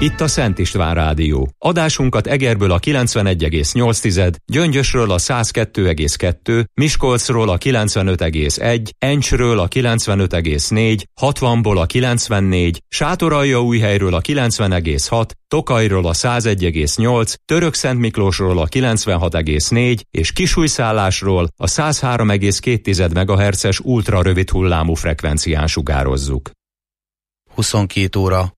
Itt a Szent István Rádió. Adásunkat Egerből a 91,8, Gyöngyösről a 102,2, Miskolcról a 95,1, Encsről a 95,4, 60-ból a 94, Sátoraljaújhelyről a 90,6, Tokajról a 101,8, Törökszentmiklósról a 96,4 és Kisújszállásról a 103,2 MHz-es ultrarövid hullámú frekvencián sugározzuk. 22 óra.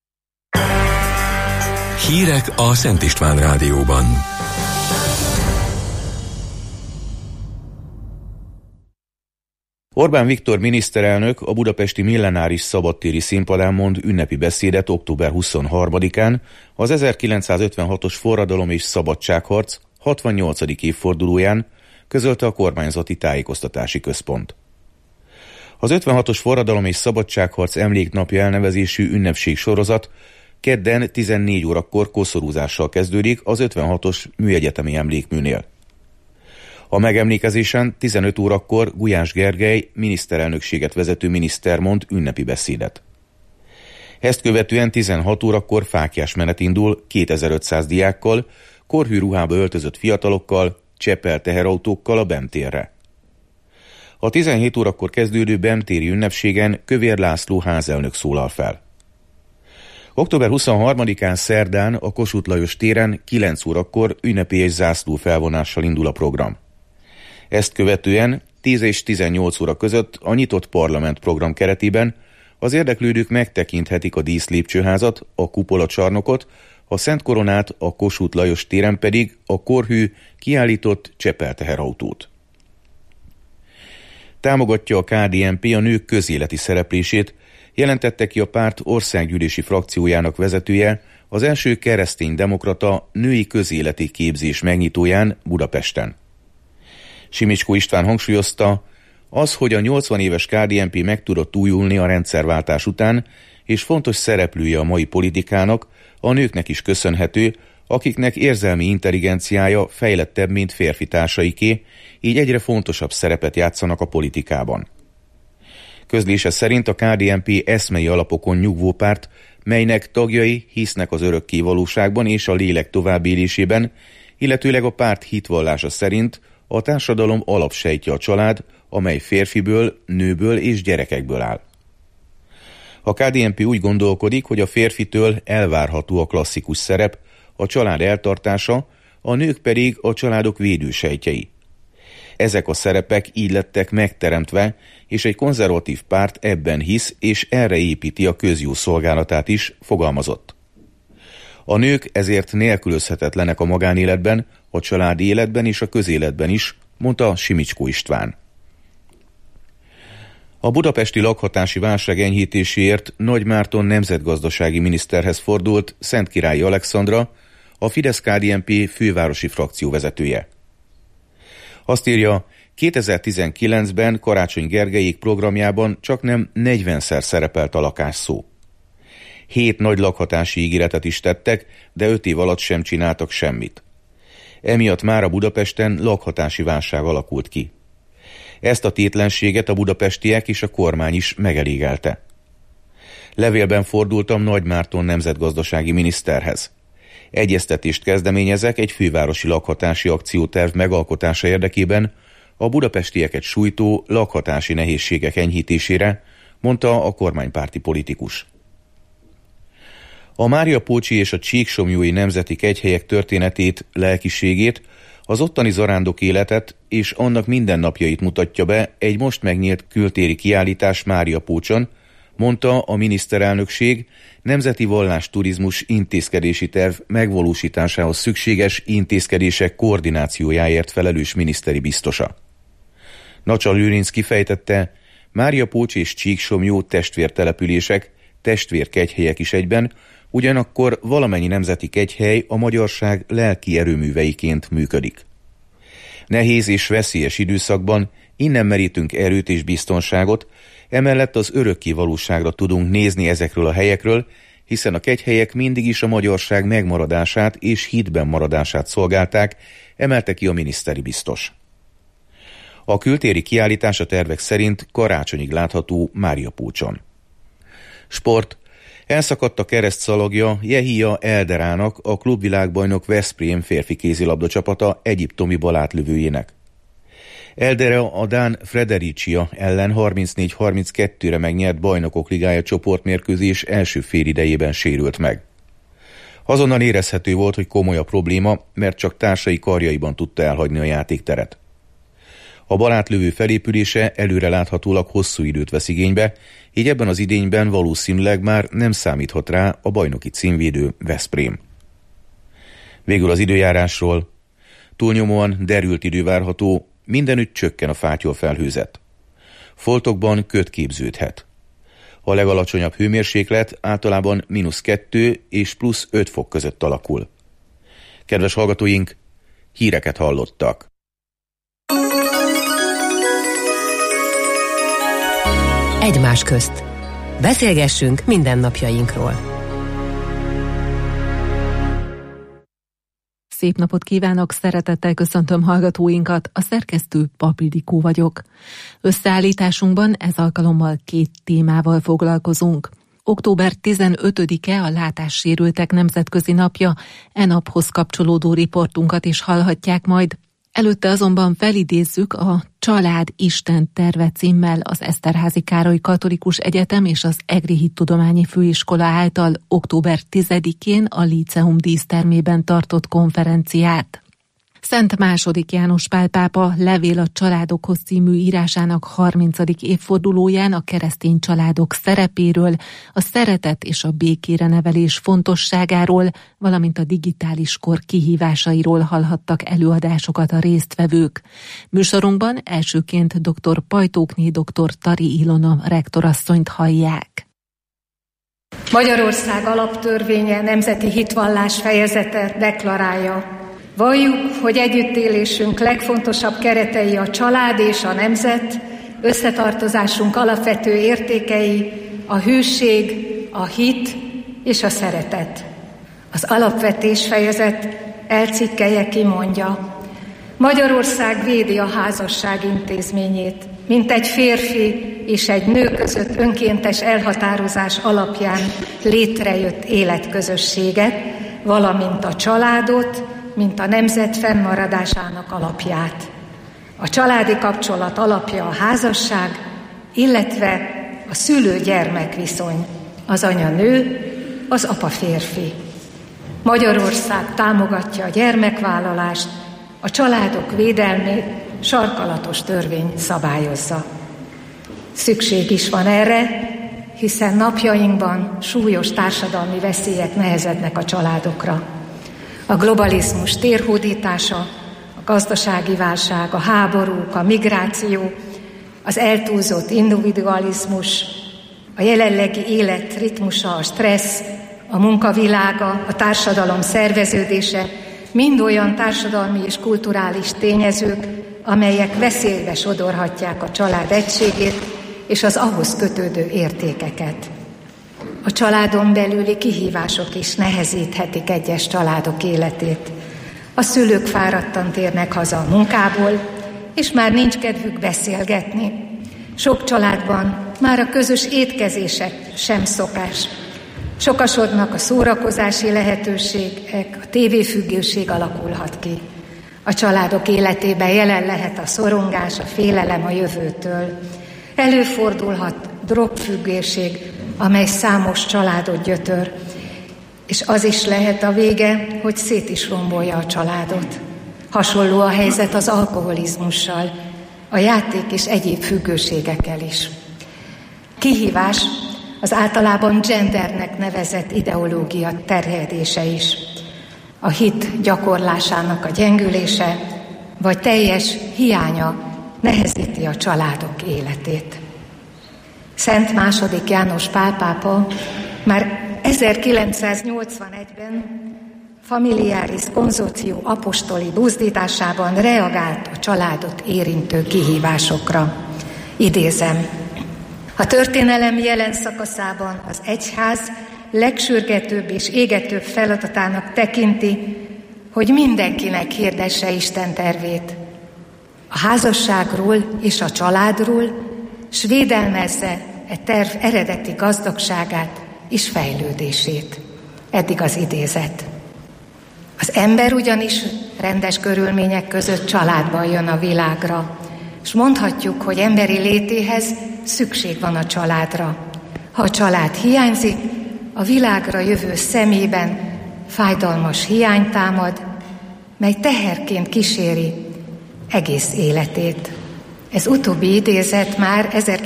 Hírek a Szent István Rádióban. Orbán Viktor miniszterelnök a budapesti Millenáris szabadtéri színpadán mond ünnepi beszédet október 23-án, az 1956-os forradalom és szabadságharc 68. évfordulóján, közölte a kormányzati tájékoztatási központ. Az 56-os forradalom és szabadságharc emléknapja elnevezésű ünnepség sorozat kedden 14 órakor koszorúzással kezdődik az 56-os műegyetemi emlékműnél. A megemlékezésen 15 órakor Gulyás Gergely miniszterelnökséget vezető miniszter mond ünnepi beszédet. Ezt követően 16 órakor fáklyás indul 2500 diákkal, korhű ruhába öltözött fiatalokkal, Csepel teherautókkal a BEM térre. A 17 órakor kezdődő BEM téri ünnepségen Kövér László házelnök szólal fel. Október 23-án szerdán a Kossuth Lajos téren 9 órakor ünnepélyes zászló felvonással indul a program. Ezt követően 10 és 18 óra között a nyitott parlament program keretében az érdeklődők megtekinthetik a díszlépcsőházat, a kupolacsarnokot, a Szent Koronát, a Kossuth Lajos téren pedig a korhű kiállított Csepel teherautót. Támogatja a KDNP a nők közéleti szereplését, jelentette ki a párt országgyűlési frakciójának vezetője az első kereszténydemokrata női közéleti képzés megnyitóján Budapesten. Simicskó István hangsúlyozta, az, hogy a 80 éves KDNP meg tudott újulni a rendszerváltás után, és fontos szereplője a mai politikának, a nőknek is köszönhető, akiknek érzelmi intelligenciája fejlettebb, mint férfi társaiké, így egyre fontosabb szerepet játszanak a politikában. Közlése szerint a KDNP eszmei alapokon nyugvó párt, melynek tagjai hisznek az örökké valóságban és a lélek továbbélésében, illetőleg a párt hitvallása szerint a társadalom alapsejtje a család, amely férfiből, nőből és gyerekekből áll. A KDNP úgy gondolkodik, hogy a férfitől elvárható a klasszikus szerep, a család eltartása, a nők pedig a családok védősejtjei. Ezek a szerepek így lettek megteremtve, és egy konzervatív párt ebben hisz, és erre építi a közjó szolgálatát is, fogalmazott. A nők ezért nélkülözhetetlenek a magánéletben, a családi életben és a közéletben is, mondta Simicskó István. A budapesti lakhatási válság enyhítéséért Nagy Márton nemzetgazdasági miniszterhez fordult Szentkirályi Alexandra, a Fidesz-KDNP fővárosi frakció vezetője. Azt írja, 2019-ben Karácsony Gergelyék programjában csaknem 40-szer szerepelt a lakás szó. 7 nagy lakhatási ígéretet is tettek, de 5 év alatt sem csináltak semmit. Emiatt mára Budapesten lakhatási válság alakult ki. Ezt a tétlenséget a budapestiek és a kormány is megelégelte. Levélben fordultam Nagy Márton nemzetgazdasági miniszterhez. Egyeztetést kezdeményezek egy fővárosi lakhatási akcióterv megalkotása érdekében a budapestieket sújtó lakhatási nehézségek enyhítésére, mondta a kormánypárti politikus. A Máriapócsi és a Csíksomlyói nemzeti kegyhelyek történetét, lelkiségét, az ottani zarándok életet és annak mindennapjait mutatja be egy most megnyílt kültéri kiállítás Máriapócson, mondta a miniszterelnökség nemzeti vallásturizmus intézkedési terv megvalósításához szükséges intézkedések koordinációjáért felelős miniszteri biztosa. Nacsa Lőrinc kifejtette, Máriapócs és Csíksomlyó testvértelepülések, testvérkegyhelyek is egyben, ugyanakkor valamennyi nemzeti kegyhely a magyarság lelki erőműveiként működik. Nehéz és veszélyes időszakban innen merítünk erőt és biztonságot, emellett az örökké valóságra tudunk nézni ezekről a helyekről, hiszen a kegyhelyek mindig is a magyarság megmaradását és hitben maradását szolgálták, emelte ki a miniszteri biztos. A kültéri kiállítás a tervek szerint karácsonyig látható Máriapócson. Sport. Elszakadt a keresztszalagja Jehia Elderának, a klubvilágbajnok Veszprém férfi kézilabda csapata egyiptomi balátlövőjének. Eldera a dán Fredericia ellen 34-32-re megnyert Bajnokok Ligája csoportmérkőzés első félidejében sérült meg. Azonnal érezhető volt, hogy komoly a probléma, mert csak társai karjaiban tudta elhagyni a játékteret. A balátlövő felépülése előreláthatólag hosszú időt vesz igénybe, így ebben az idényben valószínűleg már nem számíthat rá a bajnoki címvédő Veszprém. Végül az időjárásról. Túlnyomóan derült idő várható, mindenütt csökken a fátyolfelhőzet. Foltokban köd képződhet. A legalacsonyabb hőmérséklet általában -2 és +5 fok között alakul. Kedves hallgatóink, híreket hallottak. Egymás közt. Beszélgessünk mindennapjainkról. Szép napot kívánok, szeretettel köszöntöm hallgatóinkat, a szerkesztő Pap Ildikó vagyok. Összeállításunkban ez alkalommal 2 témával foglalkozunk. Október 15-e a látássérültek nemzetközi napja, e naphoz kapcsolódó riportunkat is hallhatják majd. Előtte azonban felidézzük a Család Isten terve címmel az Eszterházy Károly Katolikus Egyetem és az Egri Hittudományi Főiskola által október 10-én a Líceum dísztermében tartott konferenciát. Szent II. János Pál pápa Levél a családokhoz című írásának 30. évfordulóján a keresztény családok szerepéről, a szeretet és a békére nevelés fontosságáról, valamint a digitális kor kihívásairól hallhattak előadásokat a résztvevők. Műsorunkban elsőként dr. Pajtókné dr. Tari Ilona rektorasszonyt hallják. Magyarország alaptörvénye nemzeti hitvallás fejezete deklarálja: valljuk, hogy együttélésünk legfontosabb keretei a család és a nemzet, összetartozásunk alapvető értékei, a hűség, a hit és a szeretet. Az alapvetés fejezet elcikkelje kimondja: Magyarország védi a házasság intézményét, mint egy férfi és egy nő között önkéntes elhatározás alapján létrejött életközösséget, valamint a családot, mint a nemzet fennmaradásának alapját. A családi kapcsolat alapja a házasság, illetve a szülő-gyermek viszony, az anya nő, az apa férfi. Magyarország támogatja a gyermekvállalást, a családok védelmét sarkalatos törvény szabályozza. Szükség is van erre, hiszen napjainkban súlyos társadalmi veszélyek nehezednek a családokra. A globalizmus térhódítása, a gazdasági válság, a háborúk, a migráció, az eltúlzott individualizmus, a jelenlegi élet ritmusa, a stressz, a munkavilága, a társadalom szerveződése mind olyan társadalmi és kulturális tényezők, amelyek veszélybe sodorhatják a család egységét és az ahhoz kötődő értékeket. A családon belüli kihívások is nehezíthetik egyes családok életét. A szülők fáradtan térnek haza a munkából, és már nincs kedvük beszélgetni. Sok családban már a közös étkezések sem szokás. Sokasodnak a szórakozási lehetőségek, a tévéfüggőség alakulhat ki. A családok életében jelen lehet a szorongás, a félelem a jövőtől. Előfordulhat drogfüggőség, amely számos családot gyötör, és az is lehet a vége, hogy szét is rombolja a családot. Hasonló a helyzet az alkoholizmussal, a játék és egyéb függőségekkel is. Kihívás az általában gendernek nevezett ideológia terjedése is. A hit gyakorlásának a gyengülése, vagy teljes hiánya nehezíti a családok életét. Szent II. János Pál pápa már 1981-ben Familiaris Consortio apostoli buzdításában reagált a családot érintő kihívásokra. Idézem: a történelem jelen szakaszában az egyház legsürgetőbb és égetőbb feladatának tekinti, hogy mindenkinek hirdesse Isten tervét. A házasságról és a családról, s védelmezze e terv eredeti gazdagságát és fejlődését. Eddig az idézet. Az ember ugyanis rendes körülmények között családban jön a világra, és mondhatjuk, hogy emberi létéhez szükség van a családra. Ha a család hiányzik, a világra jövő szemében fájdalmas hiány támad, mely teherként kíséri egész életét. Ez utóbbi idézet már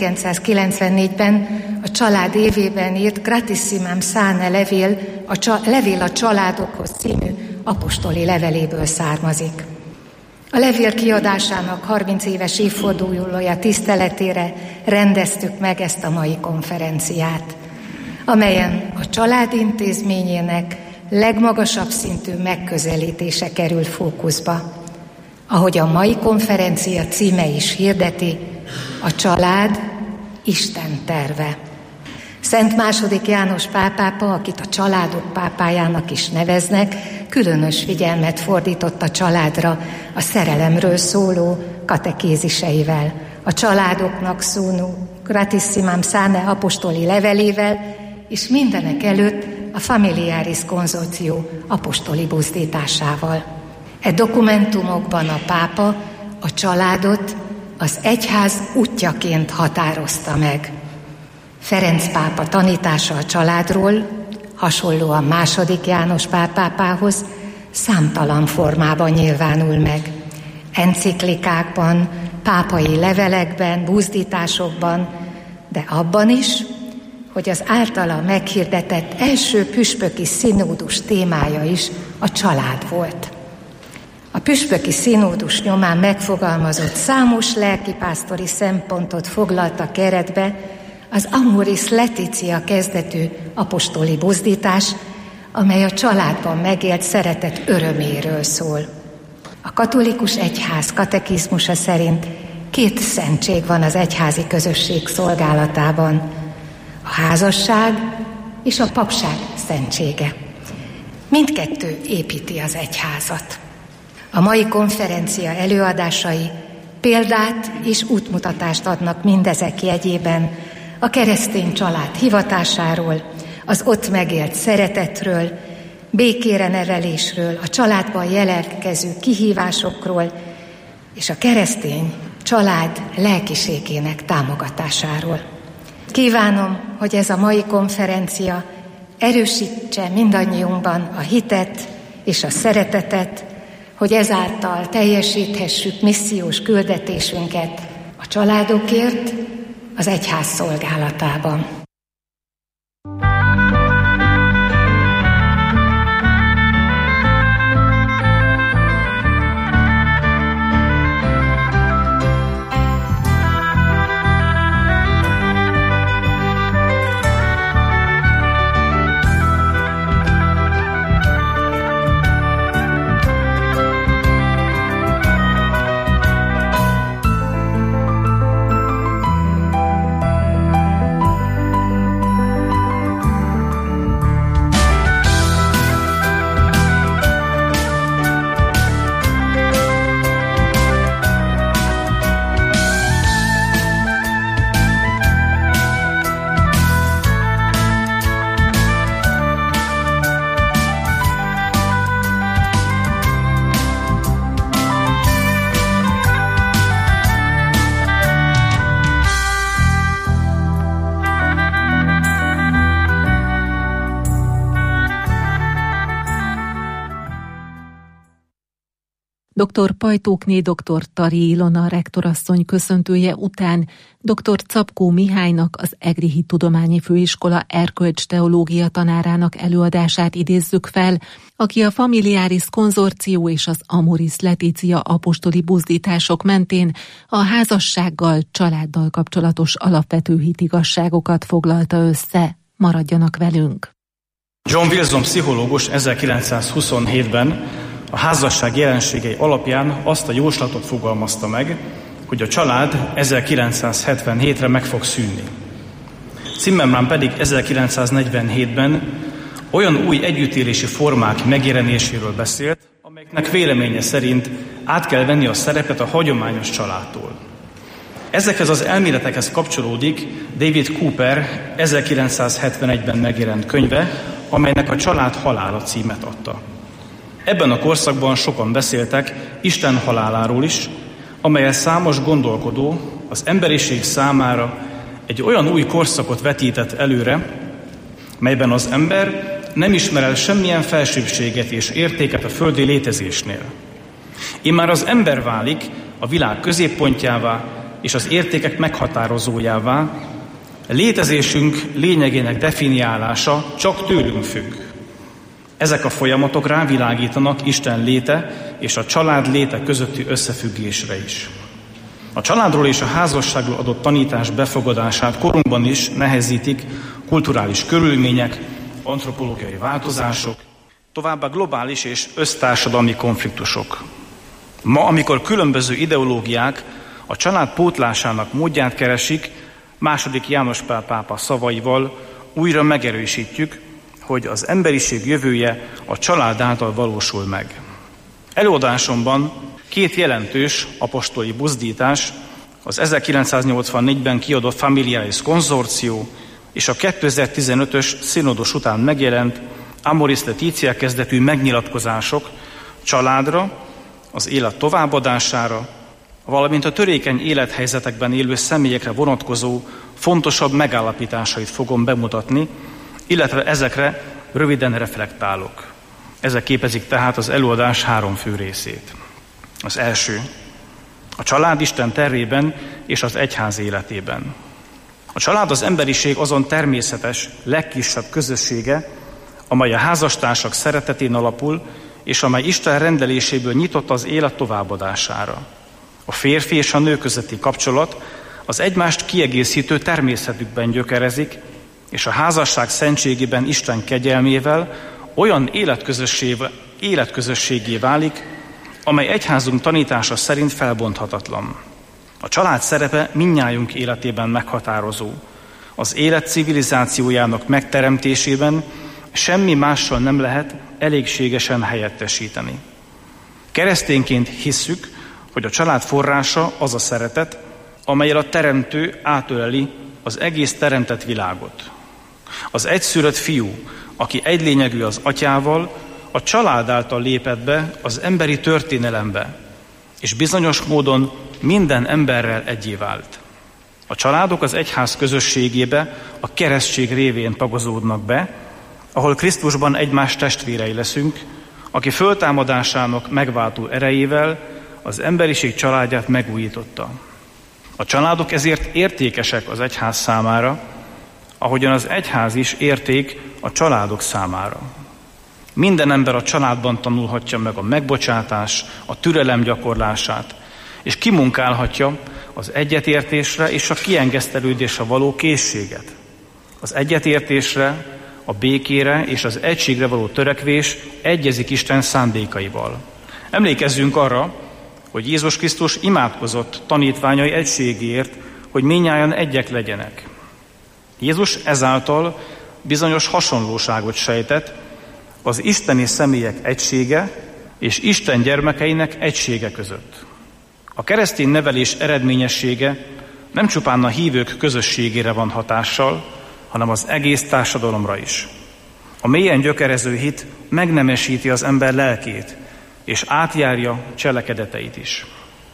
1994-ben a család évében írt Gratissimam Sane levél a családokhoz című apostoli leveléből származik. A levél kiadásának 30 éves évfordulója tiszteletére rendeztük meg ezt a mai konferenciát, amelyen a család intézményének legmagasabb szintű megközelítése kerül fókuszba. Ahogy a mai konferencia címe is hirdeti, a család Isten terve. Szent II. János Pál pápa, akit a családok pápájának is neveznek, különös figyelmet fordított a családra a szerelemről szóló katekéziseivel, a családoknak szóló Gratissimam Sane apostoli levelével, és mindenek előtt a Familiaris Consortio apostoli buzdításával. E dokumentumokban a pápa a családot az egyház útjaként határozta meg. Ferenc pápa tanítása a családról, hasonlóan II. János Pál pápához, számtalan formában nyilvánul meg. Enciklikákban, pápai levelekben, buzdításokban, de abban is, hogy az általa meghirdetett első püspöki színódus témája is a család volt. A püspöki színódus nyomán megfogalmazott számos lelkipásztori szempontot foglalta keretbe az Amoris Laetitia kezdetű apostoli buzdítás, amely a családban megélt szeretet öröméről szól. A katolikus egyház katekizmusa szerint 2 szentség van az egyházi közösség szolgálatában: a házasság és a papság szentsége. Mindkettő építi az egyházat. A mai konferencia előadásai példát és útmutatást adnak mindezek jegyében a keresztény család hivatásáról, az ott megélt szeretetről, békére nevelésről, a családban jelentkező kihívásokról és a keresztény család lelkiségének támogatásáról. Kívánom, hogy ez a mai konferencia erősítse mindannyiunkban a hitet és a szeretetet, hogy ezáltal teljesíthessük missziós küldetésünket a családokért, az egyház szolgálatában. Dr. Pajtókné dr. Tari Ilona rektorasszony köszöntője után dr. Czapkó Mihálynak, az Egri Hittudományi Főiskola erkölcsteológia tanárának előadását idézzük fel, aki a Familiaris Consortio és az Amoris Laetitia apostoli buzdítások mentén a házassággal, családdal kapcsolatos alapvető hitigazságokat foglalta össze. Maradjanak velünk! John Wilson pszichológus 1927-ben a házasság jelenségei alapján azt a jóslatot fogalmazta meg, hogy a család 1977-re meg fog szűnni. Zimmermann pedig 1947-ben olyan új együttélési formák megjelenéséről beszélt, amelyeknek véleménye szerint át kell venni a szerepet a hagyományos családtól. Ezekhez az elméletekhez kapcsolódik David Cooper 1971-ben megjelent könyve, amelynek a Család halála címet adta. Ebben a korszakban sokan beszéltek Isten haláláról is, amellyel számos gondolkodó az emberiség számára egy olyan új korszakot vetített előre, melyben az ember nem ismer el semmilyen felsőbbséget és értéket a földi létezésnél. Immár az ember válik a világ középpontjává és az értékek meghatározójává, létezésünk lényegének definiálása csak tőlünk függ. Ezek a folyamatok rávilágítanak Isten léte és a család léte közötti összefüggésre is. A családról és a házasságról adott tanítás befogadását korunkban is nehezítik kulturális körülmények, antropológiai változások, továbbá globális és össztársadalmi konfliktusok. Ma, amikor különböző ideológiák a család pótlásának módját keresik, II. János Pál pápa szavaival újra megerősítjük, hogy az emberiség jövője a család által valósul meg. Előadásomban két jelentős apostoli buzdítás, az 1984-ben kiadott Familiaris Consortio és a 2015-ös szinodos után megjelent Amoris Laetitia kezdetű megnyilatkozások családra, az élet továbbadására, valamint a törékeny élethelyzetekben élő személyekre vonatkozó fontosabb megállapításait fogom bemutatni, illetve ezekre röviden reflektálok. Ezek képezik tehát az előadás 3 fő részét. Az első, a család Isten tervében és az egyház életében. A család az emberiség azon természetes, legkisebb közössége, amely a házastársak szeretetén alapul, és amely Isten rendeléséből nyitott az élet továbbadására. A férfi és a nő közötti kapcsolat az egymást kiegészítő természetükben gyökerezik, és a házasság szentségében Isten kegyelmével olyan életközösségé válik, amely egyházunk tanítása szerint felbonthatatlan. A család szerepe mindnyájunk életében meghatározó. Az élet civilizációjának megteremtésében semmi mással nem lehet elégségesen helyettesíteni. Keresztényként hisszük, hogy a család forrása az a szeretet, amellyel a teremtő átöleli az egész teremtett világot. Az egyszülött fiú, aki egylényegű az atyával, a család által lépett be az emberi történelembe, és bizonyos módon minden emberrel egyé vált. A családok az egyház közösségébe a keresztség révén tagozódnak be, ahol Krisztusban egymás testvérei leszünk, aki föltámadásának megváltó erejével az emberiség családját megújította. A családok ezért értékesek az egyház számára, ahogyan az egyház is érték a családok számára. Minden ember a családban tanulhatja meg a megbocsátás, a türelem gyakorlását, és kimunkálhatja az egyetértésre és a kiengesztelődésre való készséget. Az egyetértésre, a békére és az egységre való törekvés egyezik Isten szándékaival. Emlékezzünk arra, hogy Jézus Krisztus imádkozott tanítványai egységéért, hogy mindnyájan egyek legyenek. Jézus ezáltal bizonyos hasonlóságot sejtett az isteni személyek egysége és Isten gyermekeinek egysége között. A keresztény nevelés eredményessége nem csupán a hívők közösségére van hatással, hanem az egész társadalomra is. A mélyen gyökerező hit megnemesíti az ember lelkét, és átjárja cselekedeteit is.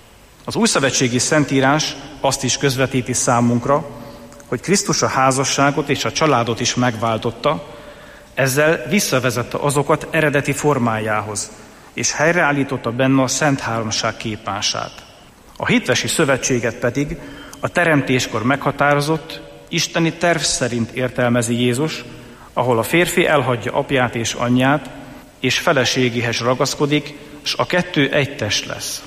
Az újszövetségi szentírás azt is közvetíti számunkra, hogy Krisztus a házasságot és a családot is megváltotta, ezzel visszavezette azokat eredeti formájához, és helyreállította benne a Szent Háromság képmását. A hitvesi szövetséget pedig a teremtéskor meghatározott, isteni terv szerint értelmezi Jézus, ahol a férfi elhagyja apját és anyját, és feleségéhez ragaszkodik, és a kettő egy test lesz.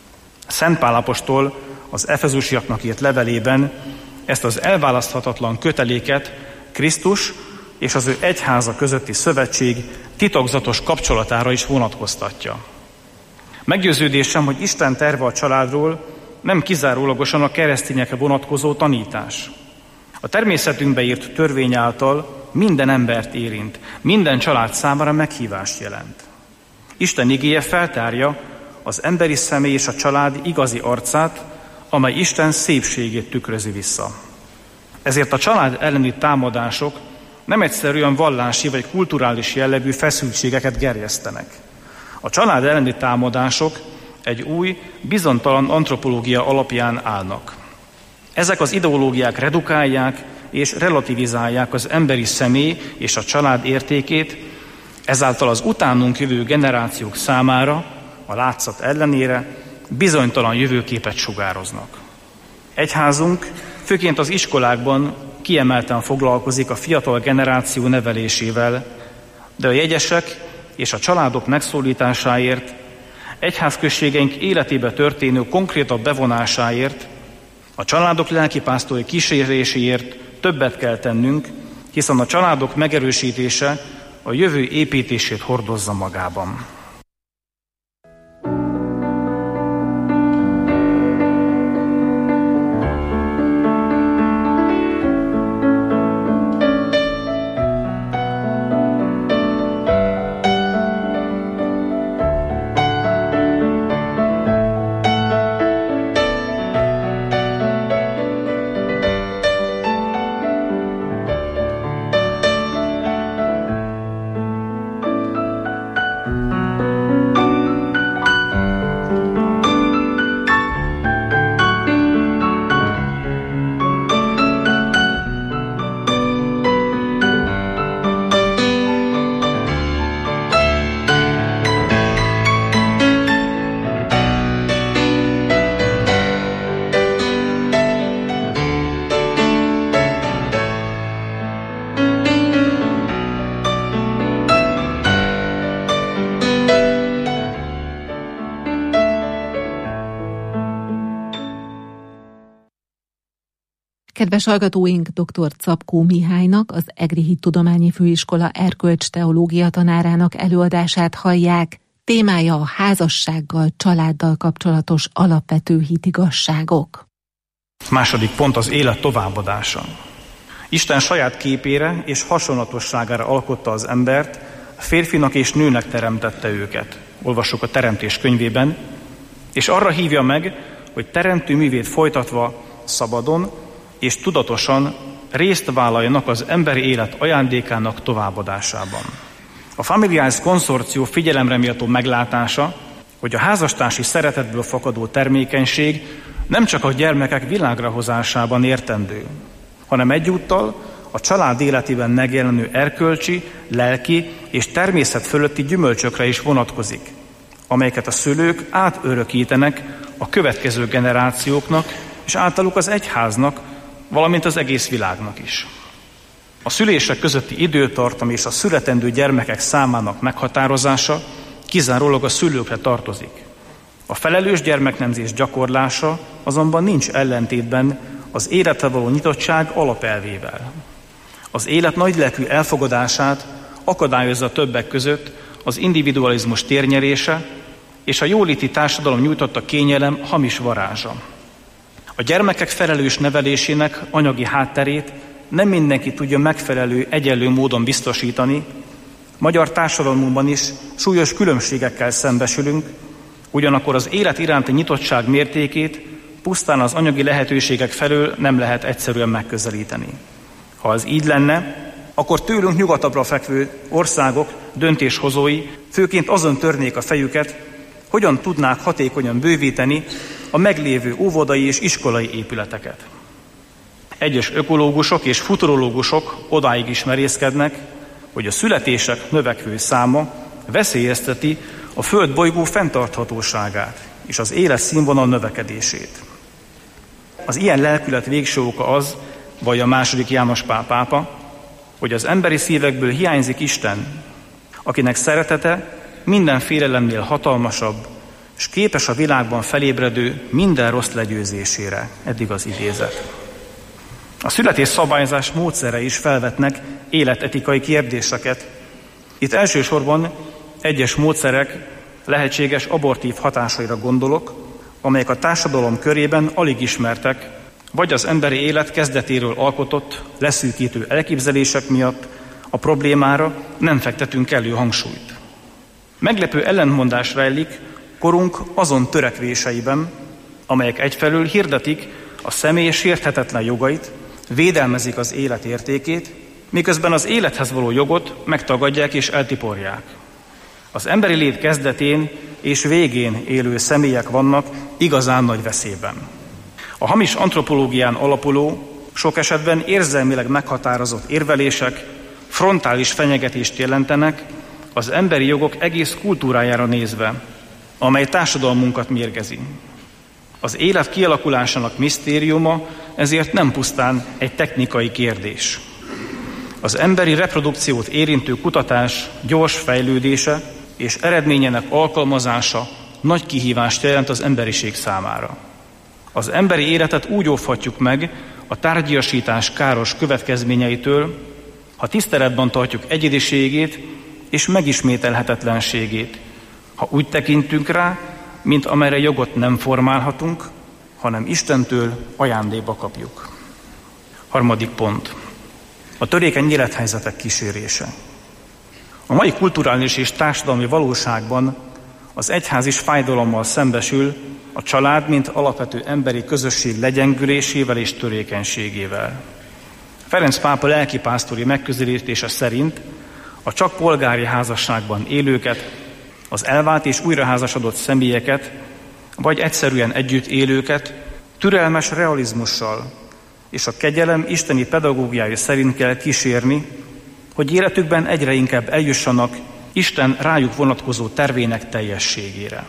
Szent Pál apostol az efezusiaknak írt levelében ezt az elválaszthatatlan köteléket Krisztus és az ő egyháza közötti szövetség titokzatos kapcsolatára is vonatkoztatja. Meggyőződésem, hogy Isten terve a családról nem kizárólagosan a keresztényekre vonatkozó tanítás. A természetünkbe írt törvény által minden embert érint, minden család számára meghívást jelent. Isten igéje feltárja az emberi személy és a család igazi arcát, amely Isten szépségét tükrözi vissza. Ezért a család elleni támadások nem egyszerűen vallási vagy kulturális jellegű feszültségeket gerjesztenek. A család elleni támadások egy új, bizonytalan antropológia alapján állnak. Ezek az ideológiák redukálják és relativizálják az emberi személy és a család értékét, ezáltal az utánunk jövő generációk számára, a látszat ellenére bizonytalan jövőképet sugároznak. Egyházunk főként az iskolákban kiemelten foglalkozik a fiatal generáció nevelésével, de a jegyesek és a családok megszólításáért, egyházközségeink életébe történő konkrétabb bevonásáért, a családok lelkipásztori kíséréséért többet kell tennünk, hiszen a családok megerősítése a jövő építését hordozza magában. Kedves hallgatóink, dr. Czapkó Mihálynak, az Egri Hittudományi Főiskola erkölcsteológia tanárának előadását hallják. Témája a házassággal, családdal kapcsolatos alapvető hitigazságok. Második pont az élet továbbadása. Isten saját képére és hasonlatosságára alkotta az embert, férfinak és nőnek teremtette őket. Olvassuk a Teremtés könyvében, és arra hívja meg, hogy teremtő művét folytatva szabadon és tudatosan részt vállaljanak az emberi élet ajándékának továbbadásában. A Familiaris konszorció figyelemre méltó meglátása, hogy a házastársi szeretetből fakadó termékenység nem csak a gyermekek világra hozásában értendő, hanem egyúttal a család életében megjelenő erkölcsi, lelki és természet fölötti gyümölcsökre is vonatkozik, amelyeket a szülők átörökítenek a következő generációknak, és általuk az egyháznak, valamint az egész világnak is. A szülések közötti időtartam és a születendő gyermekek számának meghatározása kizárólag a szülőkre tartozik. A felelős gyermeknemzés gyakorlása azonban nincs ellentétben az életre való nyitottság alapelvével. Az élet nagylelkű elfogadását akadályozza többek között az individualizmus térnyerése és a jóléti társadalom nyújtotta kényelem hamis varázsa. A gyermekek felelős nevelésének anyagi hátterét nem mindenki tudja megfelelő, egyenlő módon biztosítani. Magyar társadalmunkban is súlyos különbségekkel szembesülünk, ugyanakkor az élet iránti nyitottság mértékét pusztán az anyagi lehetőségek felől nem lehet egyszerűen megközelíteni. Ha ez így lenne, akkor tőlünk nyugatabbra fekvő országok döntéshozói főként azon törnék a fejüket, hogyan tudnák hatékonyan bővíteni a meglévő óvodai és iskolai épületeket. Egyes ökológusok és futurológusok odáig is merészkednek, hogy a születések növekvő száma veszélyezteti a földbolygó fenntarthatóságát és az életszínvonal növekedését. Az ilyen lelkület végső oka az, vallja második János Pál pápa, hogy az emberi szívekből hiányzik Isten, akinek szeretete minden félelemnél hatalmasabb, és képes a világban felébredő minden rossz legyőzésére. Eddig az idézet. A születés szabályozás módszere is felvetnek életetikai kérdéseket. Itt elsősorban egyes módszerek lehetséges abortív hatásaira gondolok, amelyek a társadalom körében alig ismertek, vagy az emberi élet kezdetéről alkotott, leszűkítő elképzelések miatt a problémára nem fektetünk elő hangsúlyt. Meglepő ellentmondás rejlik korunk azon törekvéseiben, amelyek egyfelől hirdetik a személy sérthetetlen jogait, védelmezik az élet értékét, miközben az élethez való jogot megtagadják és eltiporják. Az emberi lét kezdetén és végén élő személyek vannak igazán nagy veszélyben. A hamis antropológián alapuló, sok esetben érzelmileg meghatározott érvelések frontális fenyegetést jelentenek az emberi jogok egész kultúrájára nézve, amely társadalmunkat mérgezi. Az élet kialakulásának misztériuma ezért nem pusztán egy technikai kérdés. Az emberi reprodukciót érintő kutatás gyors fejlődése és eredményének alkalmazása nagy kihívást jelent az emberiség számára. Az emberi életet úgy óvhatjuk meg a tárgyiasítás káros következményeitől, ha tiszteletben tartjuk egyediségét és megismételhetetlenségét, ha úgy tekintünk rá, mint amelyre jogot nem formálhatunk, hanem Istentől ajándékba kapjuk. 3. pont. A törékeny élethelyzetek kísérése. A mai kulturális és társadalmi valóságban az egyház is fájdalommal szembesül a család, mint alapvető emberi közösség legyengülésével és törékenységével. Ferenc pápa lelkipásztori megközelítése szerint a csak polgári házasságban élőket, az elvált és újraházasodott személyeket, vagy egyszerűen együtt élőket türelmes realizmussal és a kegyelem isteni pedagógiája szerint kell kísérni, hogy életükben egyre inkább eljussanak Isten rájuk vonatkozó tervének teljességére.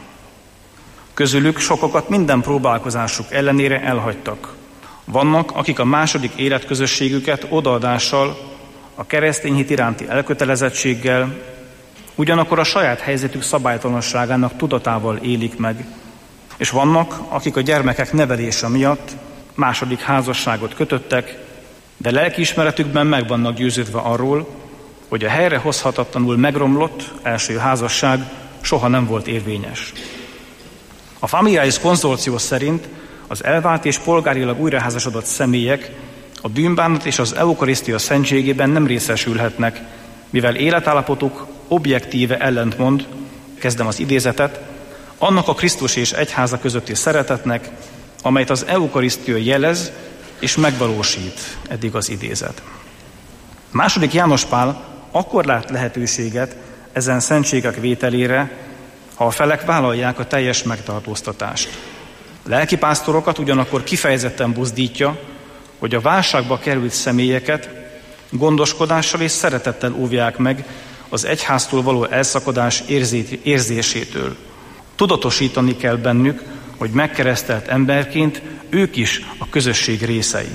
Közülük sokakat minden próbálkozásuk ellenére elhagytak. Vannak, akik a második életközösségüket odaadással, a keresztény hit iránti elkötelezettséggel, ugyanakkor a saját helyzetük szabálytalanságának tudatával élik meg, és vannak, akik a gyermekek nevelése miatt második házasságot kötöttek, de lelkiismeretükben meg vannak győződve arról, hogy a helyrehozhatatlanul megromlott első házasság soha nem volt érvényes. A Familiaris konzorció szerint az elvált és polgárilag újraházasodott személyek a bűnbánat és az eukarisztia szentségében nem részesülhetnek, mivel életállapotuk objektíve ellentmond, kezdem az idézetet, annak a Krisztus és egyháza közötti szeretetnek, amelyet az eukarisztia jelez és megvalósít, eddig az idézet. II. János Pál akkor lát lehetőséget ezen szentségek vételére, ha a felek vállalják a teljes megtartóztatást. Lelkipásztorokat ugyanakkor kifejezetten buzdítja, hogy a válságba került személyeket gondoskodással és szeretettel óvják meg az egyháztól való elszakadás érzésétől. Tudatosítani kell bennük, hogy megkeresztelt emberként ők is a közösség részei.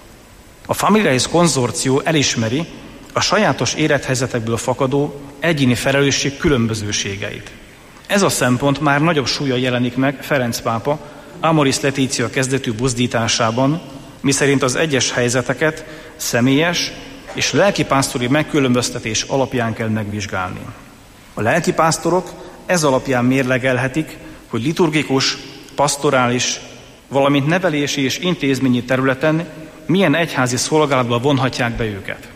A Familiaris konzorció elismeri a sajátos élethelyzetekből fakadó egyéni felelősség különbözőségeit. Ez a szempont már nagyobb súlya jelenik meg Ferenc pápa Amoris Laetitia kezdetű buzdításában, miszerint az egyes helyzeteket személyes és lelkipásztori megkülönböztetés alapján kell megvizsgálni. A lelkipásztorok ez alapján mérlegelhetik, hogy liturgikus, pastorális, valamint nevelési és intézményi területen milyen egyházi szolgálatba vonhatják be őket.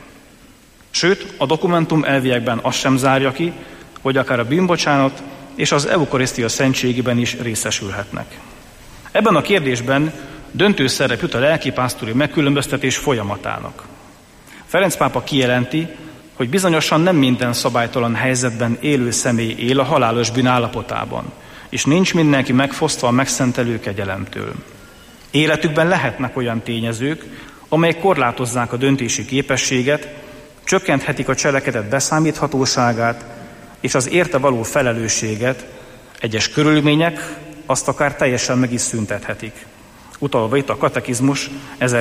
Sőt, a dokumentum elviekben azt sem zárja ki, hogy akár a bűnbocsánat és az eukarisztia szentségében is részesülhetnek. Ebben a kérdésben döntő szerep jut a lelkipásztori megkülönböztetés folyamatának. Ferenc pápa kijelenti, hogy bizonyosan nem minden szabálytalan helyzetben élő személy él a halálos bűn állapotában, és nincs mindenki megfosztva a megszentelő kegyelemtől. Életükben lehetnek olyan tényezők, amelyek korlátozzák a döntési képességet, csökkenthetik a cselekedet beszámíthatóságát és az érte való felelősséget, egyes körülmények azt akár teljesen meg is szüntethetik. Utalva itt a katekizmus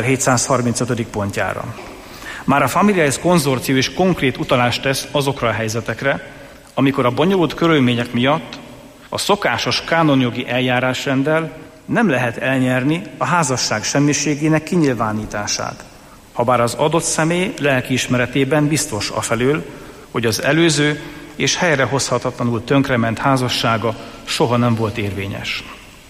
1735. pontjára. Már a Familiaris konzorció is konkrét utalást tesz azokra a helyzetekre, amikor a bonyolult körülmények miatt a szokásos kánonjogi eljárásrenddel nem lehet elnyerni a házasság semmiségének kinyilvánítását, habár az adott személy lelkiismeretében biztos afelől, hogy az előző és helyrehozhatatlanul tönkrement házassága soha nem volt érvényes.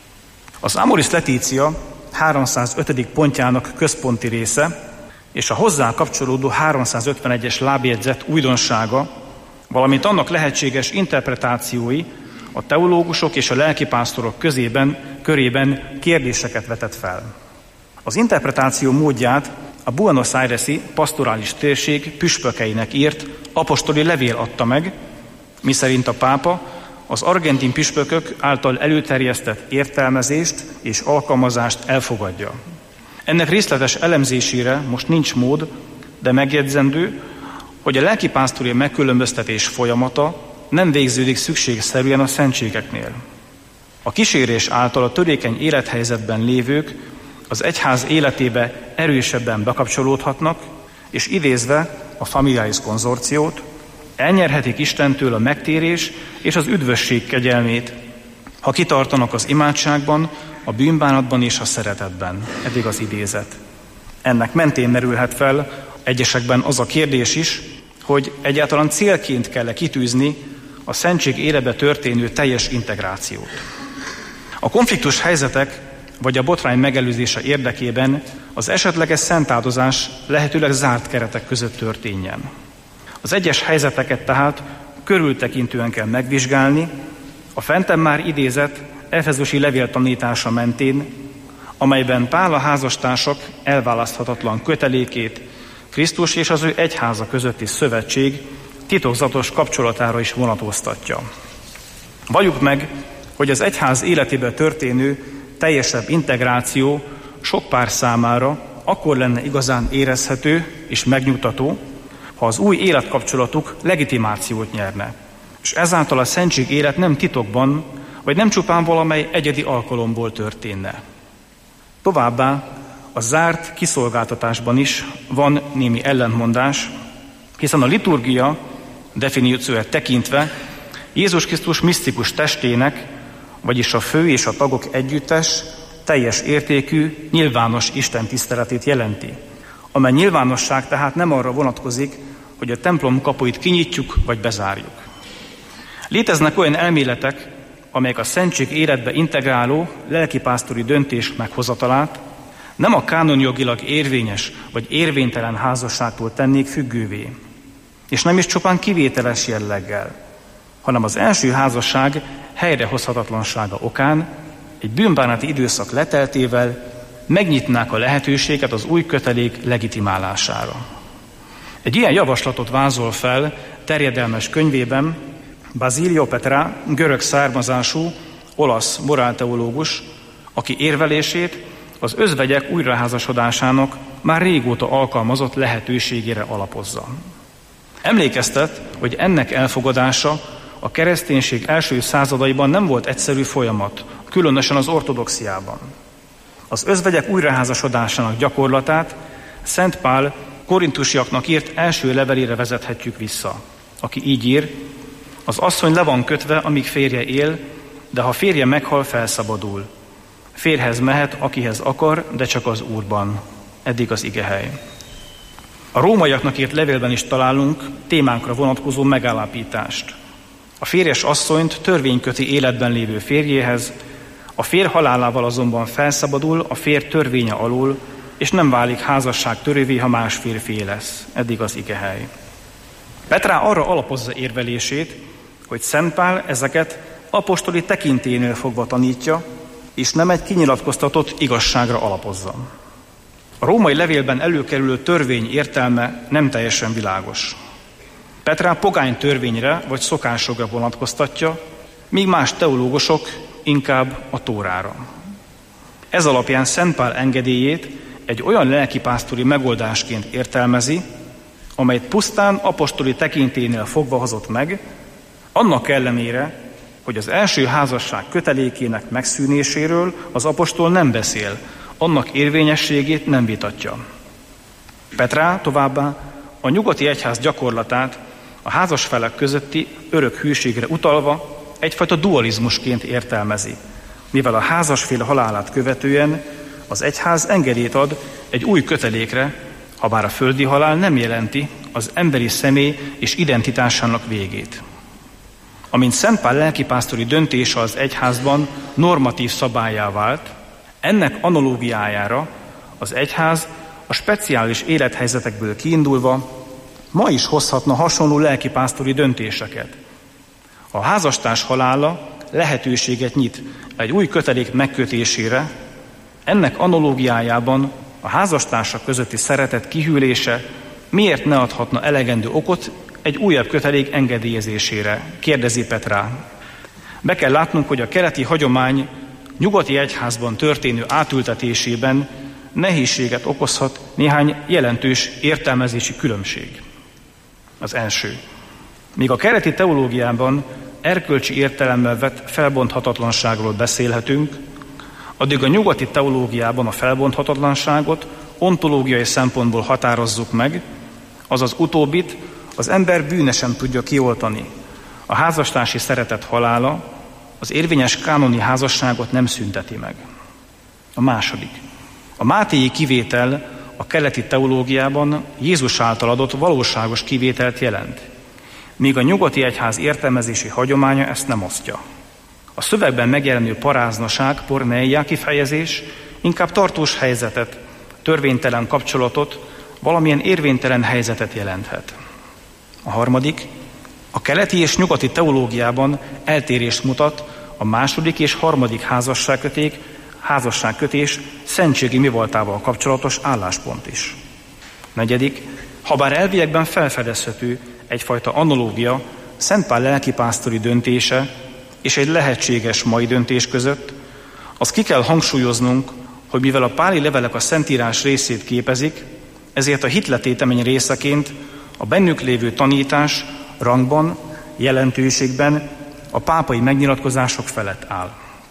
Az Amoris Laetitia 305. pontjának központi része és a hozzá kapcsolódó 351-es lábjegyzet újdonsága, valamint annak lehetséges interpretációi a teológusok és a lelkipásztorok közében körében kérdéseket vetett fel. Az interpretáció módját a Buenos Aires-i pastorális térség püspökeinek írt apostoli levél adta meg, miszerint a pápa az argentin püspökök által előterjesztett értelmezést és alkalmazást elfogadja. Ennek részletes elemzésére most nincs mód, de megjegyzendő, hogy a lelkipásztori megkülönböztetés folyamata nem végződik szükségszerűen a szentségeknél. A kísérés által a törékeny élethelyzetben lévők az egyház életébe erősebben bekapcsolódhatnak, és idézve a Familiaris konzorciót, elnyerhetik Istentől a megtérés és az üdvösség kegyelmét, ha kitartanak az imádságban, a bűnbánatban és a szeretetben. Eddig az idézet. Ennek mentén merülhet fel egyesekben az a kérdés is, hogy egyáltalán célként kell-e kitűzni a szentség életbe történő teljes integrációt. A konfliktus helyzetek vagy a botrány megelőzése érdekében az esetleges szentáldozás lehetőleg zárt keretek között történjen. Az egyes helyzeteket tehát körültekintően kell megvizsgálni, a fenten már idézett efezusi levél tanítása mentén, amelyben Pál a házastársak elválaszthatatlan kötelékét Krisztus és az ő egyháza közötti szövetség titokzatos kapcsolatára is vonatkoztatja. Valljuk meg, hogy az egyház életében történő teljesebb integráció sok pár számára akkor lenne igazán érezhető és megnyugtató, ha az új életkapcsolatuk legitimációt nyerne, és ezáltal a szentség élet nem titokban, vagy nem csupán valamely egyedi alkalomból történne. Továbbá a zárt kiszolgáltatásban is van némi ellentmondás, hiszen a liturgia definícióját tekintve Jézus Krisztus misztikus testének, vagyis a fő és a tagok együttes, teljes értékű, nyilvános Isten tiszteletét jelenti, amely nyilvánosság tehát nem arra vonatkozik, hogy a templom kapuit kinyitjuk vagy bezárjuk. Léteznek olyan elméletek, amelyek a szentség életbe integráló lelkipásztori döntés meghozatalát nem a kánonjogilag érvényes vagy érvénytelen házasságtól tennék függővé, és nem is csupán kivételes jelleggel, hanem az első házasság helyrehozhatatlansága okán egy bűnbánati időszak leteltével megnyitnák a lehetőséget az új kötelék legitimálására. Egy ilyen javaslatot vázol fel terjedelmes könyvében Basilio Petrá, görög származású olasz morálteológus, aki érvelését az özvegyek újraházasodásának már régóta alkalmazott lehetőségére alapozza. Emlékeztet, hogy ennek elfogadása a kereszténység első századaiban nem volt egyszerű folyamat, különösen az ortodoxiában. Az özvegyek újraházasodásának gyakorlatát Szent Pál korintusiaknak írt első levelére vezethetjük vissza, aki így ír: az asszony le van kötve, amíg férje él, de ha férje meghal, felszabadul. Férhez mehet, akihez akar, de csak az Úrban. Eddig az igehely. A rómaiaknak írt levélben is találunk témánkra vonatkozó megállapítást. A férjes asszonyt törvény köti életben lévő férjéhez, a férj halálával azonban felszabadul a férj törvénye alól, és nem válik házasság törővé, ha más férfié lesz. Eddig az igehely. Petrá arra alapozza érvelését, hogy Szent Pál ezeket apostoli tekintélyénél fogva tanítja, és nem egy kinyilatkoztatott igazságra alapozza. A római levélben előkerülő törvény értelme nem teljesen világos. Petrá pogány törvényre vagy szokásokra vonatkoztatja, míg más teológusok inkább a Tórára. Ez alapján Szent Pál engedélyét egy olyan lelkipásztori megoldásként értelmezi, amelyet pusztán apostoli tekintélyénél fogva hozott meg, annak ellenére, hogy az első házasság kötelékének megszűnéséről az apostol nem beszél, annak érvényességét nem vitatja. Petrá továbbá a nyugati egyház gyakorlatát a házasfelek közötti örök hűségre utalva egyfajta dualizmusként értelmezi, mivel a házasfél halálát követően az egyház engedélyt ad egy új kötelékre, habár a földi halál nem jelenti az emberi személy és identitásának végét. Amint Szent Pál lelkipásztori döntése az egyházban normatív szabállyá vált, ennek analógiájára az egyház a speciális élethelyzetekből kiindulva ma is hozhatna hasonló lelkipásztori döntéseket. A házastárs halála lehetőséget nyit egy új kötelék megkötésére, ennek analógiájában a házastársak közötti szeretet kihűlése miért ne adhatna elegendő okot egy újabb kötelék engedélyezésére, kérdezi Petrá. Be kell látnunk, hogy a keleti hagyomány nyugati egyházban történő átültetésében nehézséget okozhat néhány jelentős értelmezési különbség. Az első. Míg a keleti teológiában erkölcsi értelemmel vett felbonthatatlanságról beszélhetünk, addig a nyugati teológiában a felbonthatatlanságot ontológiai szempontból határozzuk meg, azaz utóbbit az ember bűne sem tudja kioltani. A házastársi szeretet halála az érvényes kánoni házasságot nem szünteti meg. A második. A mátélyi kivétel a keleti teológiában Jézus által adott valóságos kivételt jelent, míg a nyugati egyház értelmezési hagyománya ezt nem osztja. A szövegben megjelenő paráznaság, porneia kifejezés inkább tartós helyzetet, törvénytelen kapcsolatot, valamilyen érvénytelen helyzetet jelenthet. A harmadik, a keleti és nyugati teológiában eltérést mutat a második és harmadik házasságkötés szentségi mivoltával kapcsolatos álláspont is. Negyedik, habár elviekben felfedezhető egyfajta analógia Szent Pál lelkipásztori döntése és egy lehetséges mai döntés között, azt ki kell hangsúlyoznunk, hogy mivel a páli levelek a Szentírás részét képezik, ezért a hitletétemény részeként a bennük lévő tanítás rangban, jelentőségben a pápai megnyilatkozások felett áll.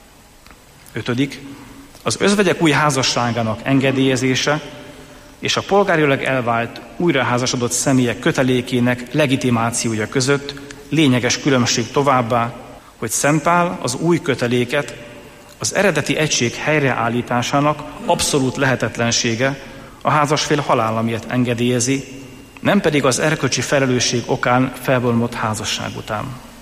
Ötödik, az özvegyek új házasságának engedélyezése és a polgárilag elvált, újraházasodott személyek kötelékének legitimációja között lényeges különbség továbbá, hogy Szent Pál az új köteléket az eredeti egység helyreállításának abszolút lehetetlensége a házasfél halála miatt engedélyezi, nem pedig az erkölcsi felelősség okán felbomlott házasság után.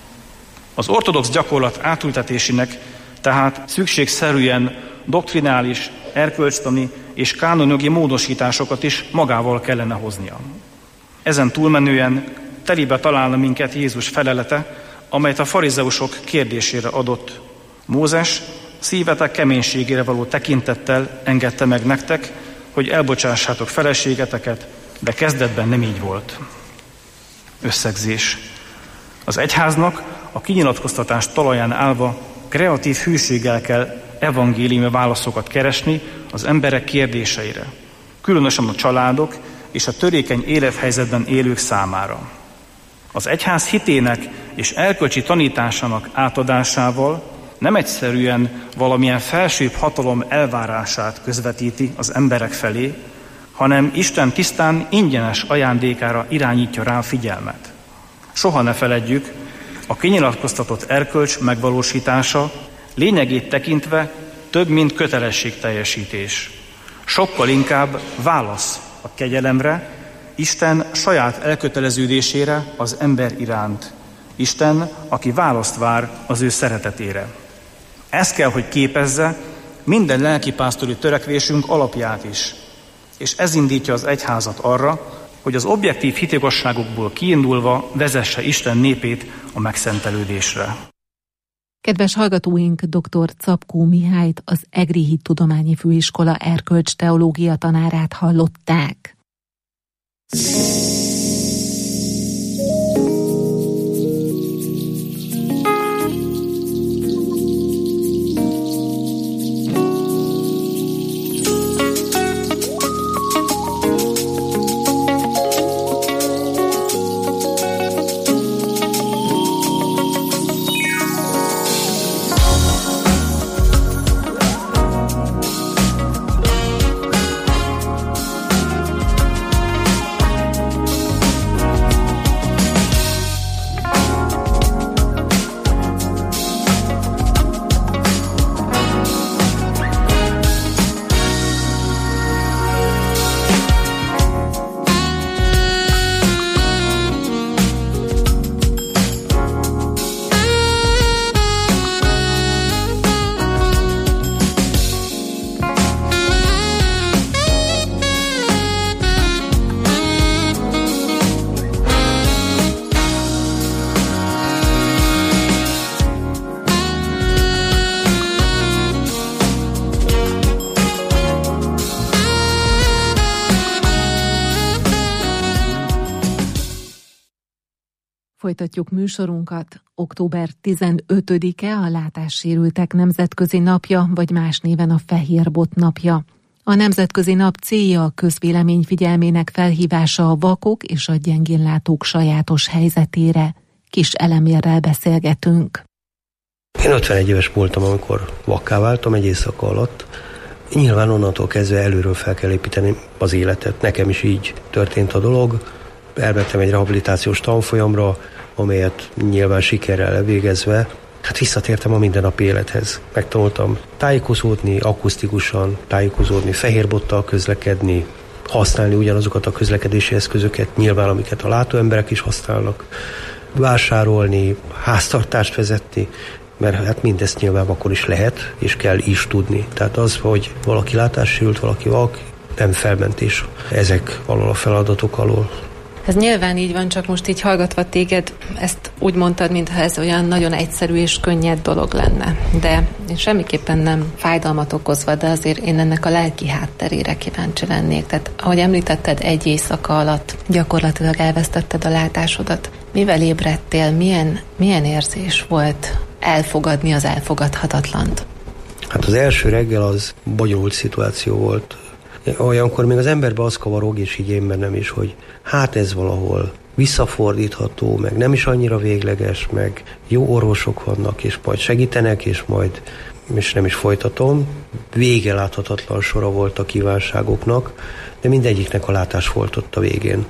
Az ortodox gyakorlat átültetésének tehát szükségszerűen doktrinális, erkölcstani és kánonjogi módosításokat is magával kellene hoznia. Ezen túlmenően telibe találna minket Jézus felelete, amelyet a farizeusok kérdésére adott. Mózes szívetek keménységére való tekintettel engedte meg nektek, hogy elbocsássátok feleségeteket, de kezdetben nem így volt. Összegzés. Az egyháznak a kinyilatkoztatás talaján állva kreatív hűséggel kell evangéliumi válaszokat keresni az emberek kérdéseire, különösen a családok és a törékeny élethelyzetben élők számára. Az egyház hitének és erkölcsi tanításának átadásával nem egyszerűen valamilyen felsőbb hatalom elvárását közvetíti az emberek felé, hanem Isten tisztán ingyenes ajándékára irányítja rá a figyelmet. Soha ne feledjük, a kinyilatkoztatott erkölcs megvalósítása lényegét tekintve több, mint kötelességteljesítés. Sokkal inkább válasz a kegyelemre, Isten saját elköteleződésére az ember iránt. Isten, aki választ vár az ő szeretetére. Ez kell, hogy képezze minden lelkipásztori törekvésünk alapját is. És ez indítja az egyházat arra, hogy az objektív hitigazságokból kiindulva vezesse Isten népét a megszentelődésre. Kedves hallgatóink, dr. Czapkó Mihályt, az Egri Hittudományi Főiskola erkölcsteológia tanárát hallották. Folytatjuk műsorunkat. Október 15-e a látássérültek nemzetközi napja, vagy más néven a Fehér Bot napja. A nemzetközi nap célja a közvélemény figyelmének felhívása a vakok és a gyengénlátók sajátos helyzetére. Kis Elemérrel beszélgetünk. Én 51 éves voltam, amikor vakká váltam egy éjszaka alatt. Nyilván onnantól kezdve előről fel kell építeni az életet. Nekem is így történt a dolog. Elmentem egy rehabilitációs tanfolyamra, amelyet nyilván sikerrel elvégezve, visszatértem a mindennapi élethez. Megtanultam tájékozódni, akusztikusan tájékozódni, fehérbottal közlekedni, használni ugyanazokat a közlekedési eszközöket, nyilván amiket a látóemberek is használnak, vásárolni, háztartást vezetni, mert mindezt nyilván akkor is lehet, és kell is tudni. Tehát az, hogy valaki látássérült, valaki vak, nem felmentés ezek alól a feladatok alól. Ez nyilván így van, csak most így hallgatva téged, ezt úgy mondtad, mintha ez olyan nagyon egyszerű és könnyed dolog lenne. De én semmiképpen nem fájdalmat okozva, de azért én ennek a lelki hátterére kíváncsi lennék. Tehát, ahogy említetted, egy éjszaka alatt gyakorlatilag elvesztetted a látásodat. Mivel ébredtél? Milyen érzés volt elfogadni az elfogadhatatlant? Az első reggel az bonyolult szituáció volt. Olyankor még az emberbe az kavarog, és így én bennem is, hogy ez valahol visszafordítható, meg nem is annyira végleges, meg jó orvosok vannak, és majd segítenek, és nem is folytatom. Vége láthatatlan sora volt a kívánságoknak, de mindegyiknek a látás volt ott a végén.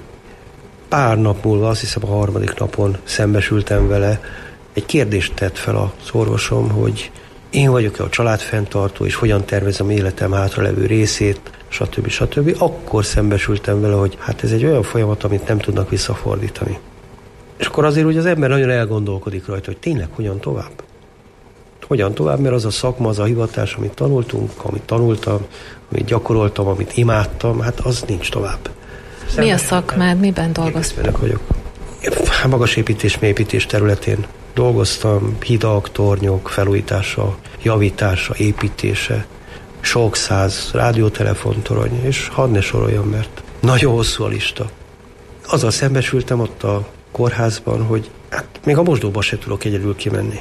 Pár nap múlva, azt hiszem a harmadik napon szembesültem vele, egy kérdést tett fel az orvosom, hogy én vagyok-e a családfenntartó, és hogyan tervezem életem hátralevő részét, stb. Akkor szembesültem vele, hogy ez egy olyan folyamat, amit nem tudnak visszafordítani. És akkor azért úgy az ember nagyon elgondolkodik rajta, hogy tényleg hogyan tovább? Hogyan tovább, mert az a szakma, az a hivatás, amit tanultunk, amit tanultam, amit gyakoroltam, amit imádtam, az nincs tovább. Mi a szakmád? Miben dolgoztál? Vagyok. Magasépítés, mélyépítés területén dolgoztam, hidak, tornyok felújítása, javítása, építése, sok száz rádiótelefontorony, és hadd ne soroljam, mert nagyon hosszú a lista. Azzal szembesültem ott a kórházban, hogy még a mosdóba se tudok egyedül kimenni.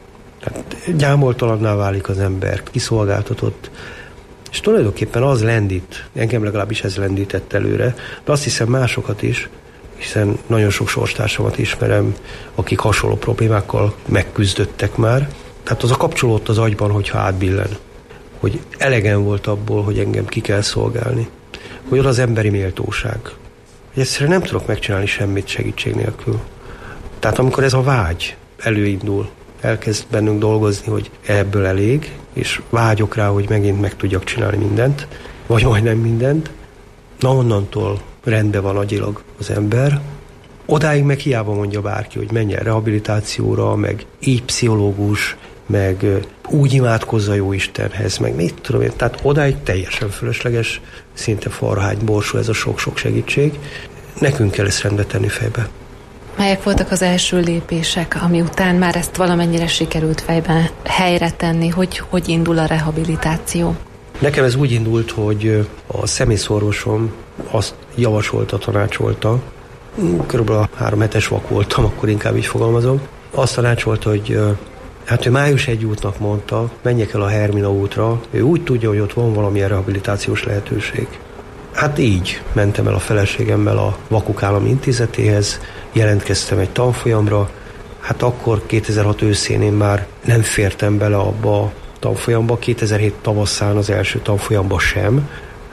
Gyámoltalanná válik az ember, kiszolgáltatott, és tulajdonképpen az lendít, engem legalábbis ez lendített előre, de azt hiszem másokat is, hiszen nagyon sok sorstársamat ismerem, akik hasonló problémákkal megküzdöttek már. Tehát az a kapcsolódott az agyban, hogyha átbillen. Hogy elegem volt abból, hogy engem ki kell szolgálni. Hogy az emberi méltóság. Hogy egyszerűen nem tudok megcsinálni semmit segítség nélkül. Tehát amikor ez a vágy előindul, elkezd bennünk dolgozni, hogy ebből elég, és vágyok rá, hogy megint meg tudjak csinálni mindent, vagy majdnem mindent, onnantól rendben van agyilag az ember. Odáig meg hiába mondja bárki, hogy menjen rehabilitációra, meg így pszichológus, meg úgy imádkozza jó Istenhez, meg mit tudom én. Tehát odáig teljesen fölösleges, szinte farhány borsó ez a sok-sok segítség. Nekünk kell ezt rendbe tenni fejbe. Melyek voltak az első lépések, ami után már ezt valamennyire sikerült fejben helyre tenni? Hogy indul a rehabilitáció? Nekem ez úgy indult, hogy a szemészorvosom azt javasolta, tanácsolta, körülbelül 3 hetes vak voltam, akkor inkább így fogalmazom. Azt tanácsolta, hogy ő május 1 útnak mondta, menjek el a Hermina útra, ő úgy tudja, hogy ott van valamilyen rehabilitációs lehetőség. Így mentem el a feleségemmel a Vakok Állami Intézetéhez, jelentkeztem egy tanfolyamra, akkor 2006 őszén én már nem fértem bele abba a tanfolyamba, 2007 tavaszán az első tanfolyamba sem.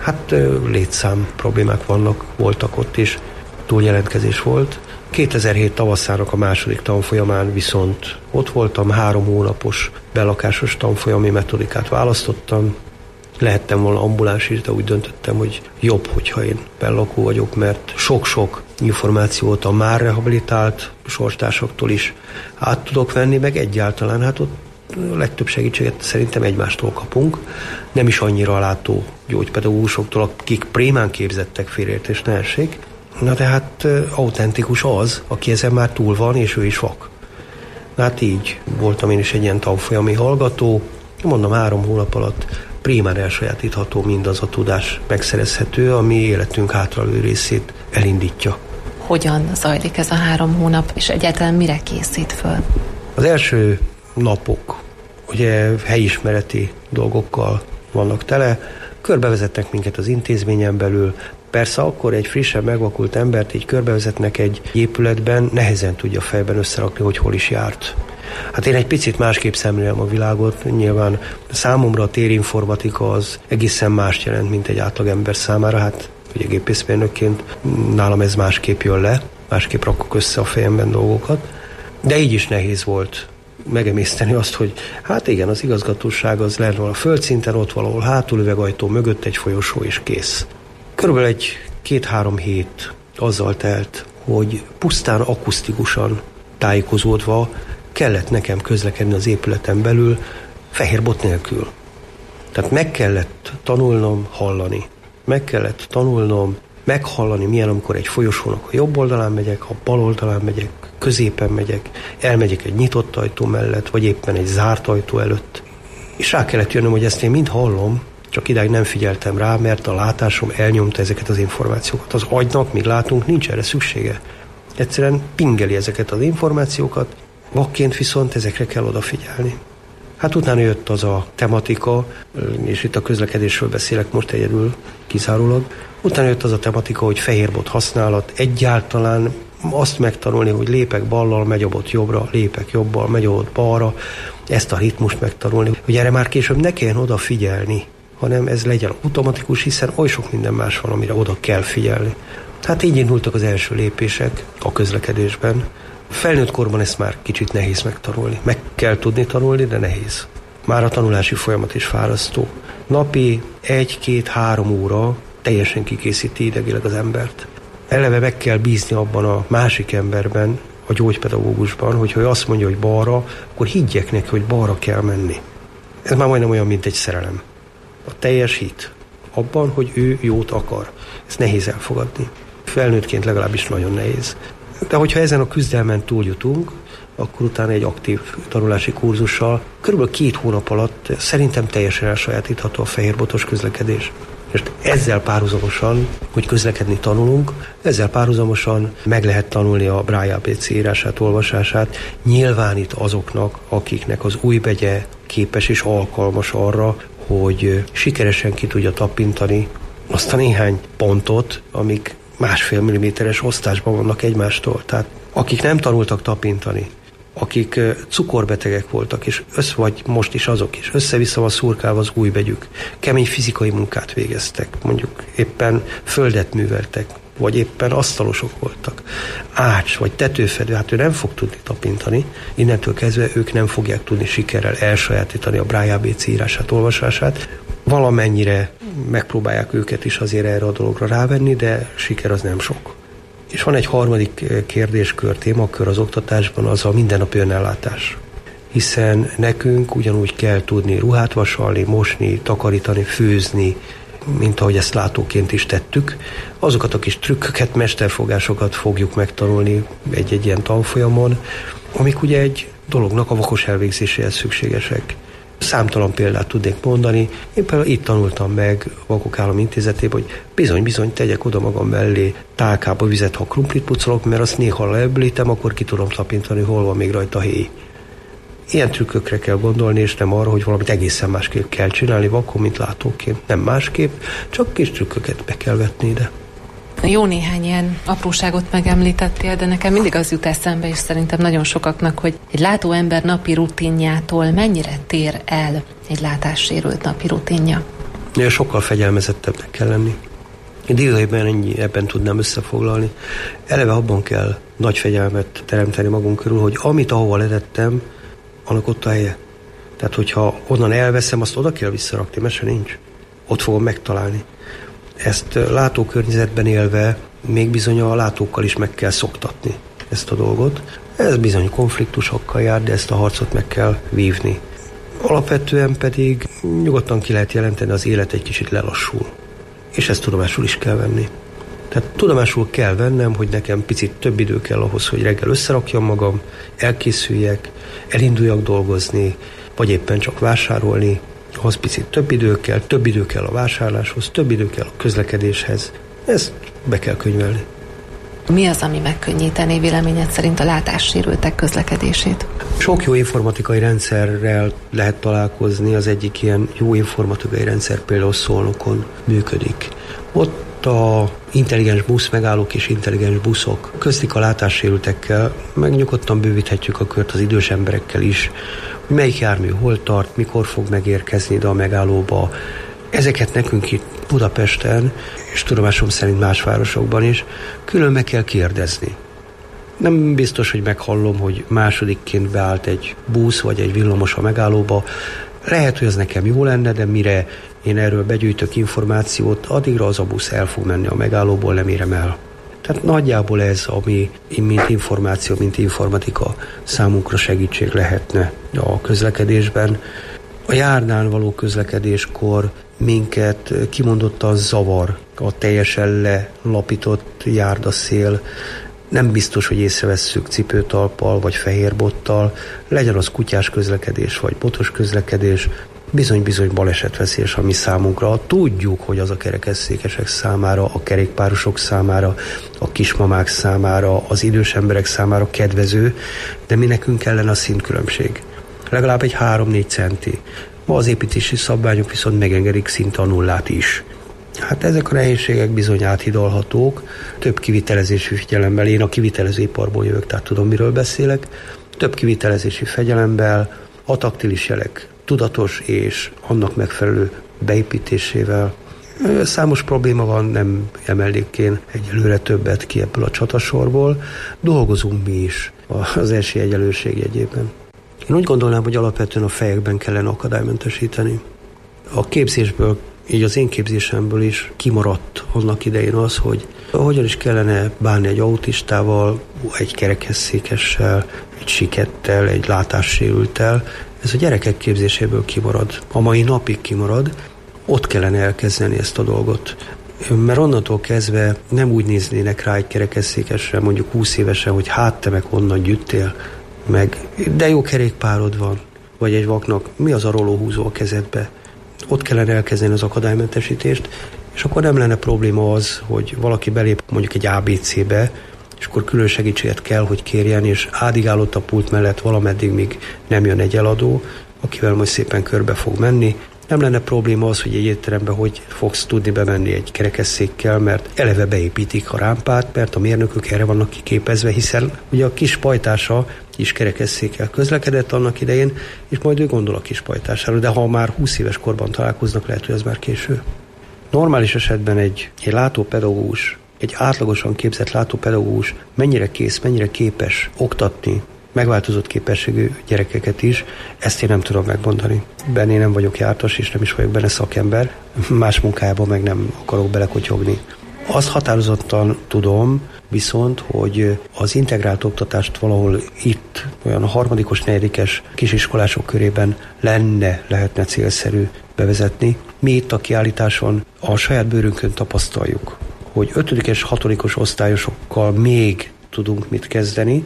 Létszám problémák voltak ott is, túljelentkezés volt. 2007 tavaszának a második tanfolyamán viszont ott voltam, 3 hónapos belakásos tanfolyami metodikát választottam. Lehettem volna ambuláns is, de úgy döntöttem, hogy jobb, hogyha én bellakó vagyok, mert sok-sok információt a már rehabilitált sorstársaktól is át tudok venni, meg egyáltalán ott a legtöbb segítséget szerintem egymástól kapunk, nem is annyira a látó gyógypedagógusoktól, akik prémán képzettek, félreértés ne essék. De autentikus az, aki ezen már túl van, és ő is vak. Így voltam én is egy ilyen tanfolyami hallgató, mondom 3 hónap alatt prémán elsajátítható mindaz a tudás megszerezhető, ami életünk hátralévő részét elindítja. hogyan zajlik ez a 3 hónap, és egyáltalán mire készít föl? Az első napok ugye helyismereti dolgokkal vannak tele, körbevezetnek minket az intézményen belül. Persze akkor egy frissen megvakult embert így körbevezetnek egy épületben, nehezen tudja fejben összerakni, hogy hol is járt. Hát én egy picit másképp szemlélem a világot, nyilván számomra a térinformatika az egészen mást jelent, mint egy átlagember számára, hát ugye gépészmérnökként nálam ez másképp jön le, másképp rakok össze a fejemben dolgokat, de így is nehéz volt megemészteni azt, hogy hát igen, az igazgatóság az lenne a földszinten, ott valahol hátul üvegajtó mögött egy folyosó és kész. Körülbelül egy 2-3 hét azzal telt, hogy pusztán akusztikusan tájékozódva kellett nekem közlekedni az épületen belül fehér bot nélkül. Tehát meg kellett tanulnom hallani. Meg kellett tanulnom meghallani, milyen amikor egy folyosónak a jobb oldalán megyek, a bal oldalán megyek, középen megyek, elmegyek egy nyitott ajtó mellett, vagy éppen egy zárt ajtó előtt. És rá kellett jönnöm, hogy ezt én mind hallom, csak idáig nem figyeltem rá, mert a látásom elnyomta ezeket az információkat. Az agynak, míg látunk, nincs erre szüksége. Egyszerűen pingeli ezeket az információkat, vakként viszont ezekre kell odafigyelni. Hát utána jött az a tematika, és itt a közlekedésről beszélek most egyedül kizárólag, utána jött az a tematika, hogy fehérbot használat, egyáltalán azt megtanulni, hogy lépek ballal, megy a bot jobbra, lépek jobbal, megy a bot balra, ezt a ritmust megtanulni, hogy erre már később ne kelljen odafigyelni, hanem ez legyen automatikus, hiszen oly sok minden más van, amire oda kell figyelni. Hát így indultak az első lépések a közlekedésben. Felnőtt korban ezt már kicsit nehéz megtanulni. Meg kell tudni tanulni, de nehéz. Már a tanulási folyamat is fárasztó. Napi 1-2-3 óra teljesen kikészíti idegileg az embert. Eleve meg kell bízni abban a másik emberben, a gyógypedagógusban, hogyha ő azt mondja, hogy balra, akkor higgyek neki, hogy balra kell menni. Ez már majdnem olyan, mint egy szerelem. A teljes hit abban, hogy ő jót akar. Ez nehéz elfogadni. Felnőttként legalábbis nagyon nehéz. De hogyha ezen a küzdelmen túljutunk, akkor utána egy aktív tanulási kurzussal körülbelül 2 hónap alatt szerintem teljesen elsajátítható a fehérbotos közlekedés. És ezzel párhuzamosan, hogy közlekedni tanulunk, ezzel párhuzamosan meg lehet tanulni a Braille ABC írását, olvasását, nyilván itt azoknak, akiknek az újbegye képes és alkalmas arra, hogy sikeresen ki tudja tapintani azt a néhány pontot, amik 1,5 milliméteres osztásban vannak egymástól. Tehát akik nem tanultak tapintani, akik cukorbetegek voltak, és vagy most is azok is, össze-vissza van szurkálva az újbegyük, kemény fizikai munkát végeztek, mondjuk éppen földet műveltek, vagy éppen asztalosok voltak, ács, vagy tetőfedő, hát ő nem fog tudni tapintani, innentől kezdve ők nem fogják tudni sikerrel elsajátítani a Braille ABC írását, olvasását. Valamennyire megpróbálják őket is azért erre a dologra rávenni, de siker az nem sok. És van egy harmadik kérdéskör, témakör az oktatásban, az a mindennapi önellátás. Hiszen nekünk ugyanúgy kell tudni ruhát vasalni, mosni, takarítani, főzni, mint ahogy ezt látóként is tettük. Azokat a kis trükköket, mesterfogásokat fogjuk megtanulni egy-egy ilyen tanfolyamon, amik ugye egy dolognak a vakos elvégzéséhez szükségesek. Számtalan példát tudnék mondani. Én például itt tanultam meg Vakok Állami Intézetében, hogy bizony tegyek oda magam mellé tálkába vizet, ha krumplit pucolok, mert azt néha leöblítem, akkor ki tudom tapintani, hol van még rajta héj. Ilyen trükkökre kell gondolni, és nem arra, hogy valamit egészen másképp kell csinálni vakon, mint látóként. Nem másképp, csak kis trükköket be kell vetni ide. Jó néhány ilyen apróságot megemlítettél, de nekem mindig az jut eszembe, és szerintem nagyon sokaknak, hogy egy látó ember napi rutinjától mennyire tér el egy látássérült napi rutinja? Sokkal fegyelmezettebbnek kell lenni. Én dióhéjban ebben tudnám összefoglalni. Eleve abban kell nagy fegyelmet teremteni magunk körül, hogy amit ahova letettem, annak ott a helye. Tehát, hogyha onnan elveszem, azt oda kell visszarakni, mese nincs. Ott fogom megtalálni. Ezt látókörnyezetben élve még bizony a látókkal is meg kell szoktatni ezt a dolgot. Ez bizony konfliktusokkal jár, de ezt a harcot meg kell vívni. Alapvetően pedig nyugodtan ki lehet jelenteni, az élet egy kicsit lelassul. És ezt tudomásul is kell venni. Tehát tudomásul kell vennem, hogy nekem picit több idő kell ahhoz, hogy reggel összerakjam magam, elkészüljek, elinduljak dolgozni, vagy éppen csak vásárolni. Ahhoz picit több idő kell a vásárláshoz, több idő kell a közlekedéshez. Ezt be kell könyvelni. Mi az, ami megkönnyítené véleményed szerint a látássérültek közlekedését? Sok jó informatikai rendszerrel lehet találkozni, az egyik ilyen jó informatikai rendszer például Szolnokon működik. Ott a intelligens busz megállók és intelligens buszok köztik a látássérültekkel, meg nyugodtan bővíthetjük a kört az idős emberekkel is, hogy melyik jármű hol tart, mikor fog megérkezni ide a megállóba. Ezeket nekünk itt Budapesten, és tudomásom szerint más városokban is, külön meg kell kérdezni. Nem biztos, hogy meghallom, hogy másodikként beállt egy busz vagy egy villamos a megállóba. Lehet, hogy ez nekem jó lenne, de mire én erről begyűjtök információt, addigra az a busz el fog menni a megállóból, nem érem el. Tehát nagyjából ez, ami mint információ, mint informatika számunkra segítség lehetne a közlekedésben. A járnán való közlekedéskor minket kimondottan zavar a teljesen lelapított járdaszél. Nem biztos, hogy észrevesszük cipőtalppal vagy fehér bottal, legyen az kutyás közlekedés vagy botos közlekedés, bizony-bizony balesetveszélyes a mi számunkra. Tudjuk, hogy az a kerekesszékesek számára, a kerékpárosok számára, a kismamák számára, az idős emberek számára kedvező, de mi nekünk kellene a szintkülönbség. Legalább egy 3-4 centi. Ma az építési szabványok viszont megengedik szinte a nullát is. Hát ezek a nehézségek bizony áthidalhatók, több kivitelezési figyelemmel, én a kivitelezőiparból jövök, tehát tudom, miről beszélek, több kivitelezési fegyelemmel, a taktilis jelek tudatos és annak megfelelő beépítésével. Számos probléma van, nem emelnék én egyelőre többet ki ebből a csatasorból. Dolgozunk mi is az esélyegyenlőség jegyében. Én úgy gondolnám, hogy alapvetően a fejekben kellene akadálymentesíteni. A képzésből, így az én képzésemből is kimaradt annak idején az, hogy hogyan is kellene bánni egy autistával, egy kerekesszékessel, egy sikettel, egy látássérülttel. Ez a gyerekek képzéséből kimarad. A mai napig kimarad, ott kellene elkezdeni ezt a dolgot. Mert onnantól kezdve nem úgy néznének rá egy kerekesszékesre, mondjuk 20 évesen, hogy hát te meg honnan gyűjtél, meg de jó kerékpárod van, vagy egy vaknak mi az a rolóhúzó a kezedbe. Ott kellene elkezdeni az akadálymentesítést, és akkor nem lenne probléma az, hogy valaki belép mondjuk egy ABC-be, és akkor külön segítséget kell, hogy kérjen, és áldogálott a pult mellett valameddig, míg nem jön egy eladó, akivel majd szépen körbe fog menni. Nem lenne probléma az, hogy egy étterembe hogy fogsz tudni bemenni egy kerekesszékkel, mert eleve beépítik a rámpát, mert a mérnökök erre vannak kiképezve, hiszen ugye a kis pajtása is kerekesszékkel közlekedett annak idején, és majd ő gondol a kis pajtására, de ha már 20 éves korban találkoznak, lehet, hogy ez már késő. Normális esetben egy látópedagógus, egy átlagosan képzett látópedagógus mennyire kész, mennyire képes oktatni megváltozott képességű gyerekeket is, ezt én nem tudom megmondani. Benne én nem vagyok jártas, és nem is vagyok benne szakember, más munkájában meg nem akarok belekotyogni. Azt határozottan tudom, viszont, hogy az integrált oktatást valahol itt, olyan a harmadikos, negyedikes kisiskolások körében lehetne célszerű bevezetni. Mi itt a kiállításon a saját bőrünkön tapasztaljuk, hogy 5. és 6. osztályosokkal még tudunk mit kezdeni,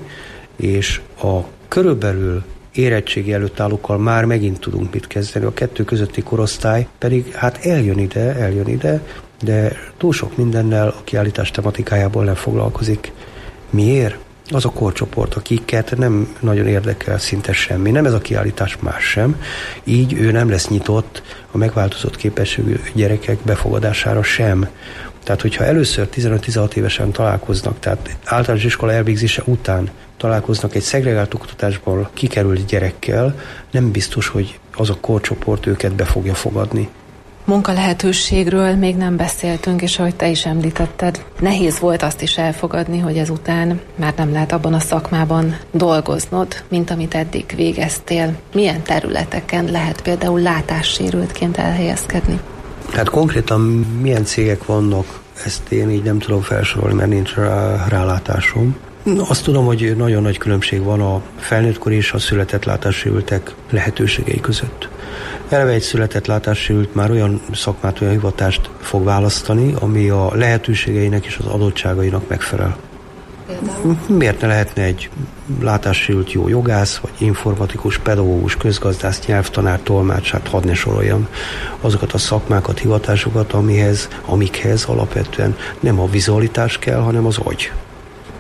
és a körülbelül érettségi előtt állókkal már megint tudunk mit kezdeni. A kettő közötti korosztály pedig hát eljön ide, de túl sok mindennel a kiállítás tematikájából nem foglalkozik. Miért? Az a korcsoport, akiket nem nagyon érdekel szinte semmi. Nem ez a kiállítás, más sem. Így ő nem lesz nyitott a megváltozott képességű gyerekek befogadására sem. Tehát, hogyha először 15-16 évesen találkoznak, tehát általános iskola elvégzése után találkoznak egy szegregált oktatásból kikerült gyerekkel, nem biztos, hogy az a korcsoport őket be fogja fogadni. Munkalehetőségről még nem beszéltünk, és ahogy te is említetted, nehéz volt azt is elfogadni, hogy ezután már nem lehet abban a szakmában dolgoznod, mint amit eddig végeztél. Milyen területeken lehet például látássérültként elhelyezkedni? Hát konkrétan milyen cégek vannak, ezt én így nem tudom felsorolni, mert nincs rálátásom. Azt tudom, hogy nagyon nagy különbség van a felnőttkor és a született látássérültek lehetőségei között. Eleve egy született látássérült már olyan szakmát, olyan hivatást fog választani, ami a lehetőségeinek és az adottságainak megfelel. Miért ne lehetne egy látássérült jó jogász, vagy informatikus, pedagógus, közgazdász, nyelvtanár, tolmács, hát hadd ne soroljam azokat a szakmákat, hivatásokat, amikhez alapvetően nem a vizualitás kell, hanem az agy.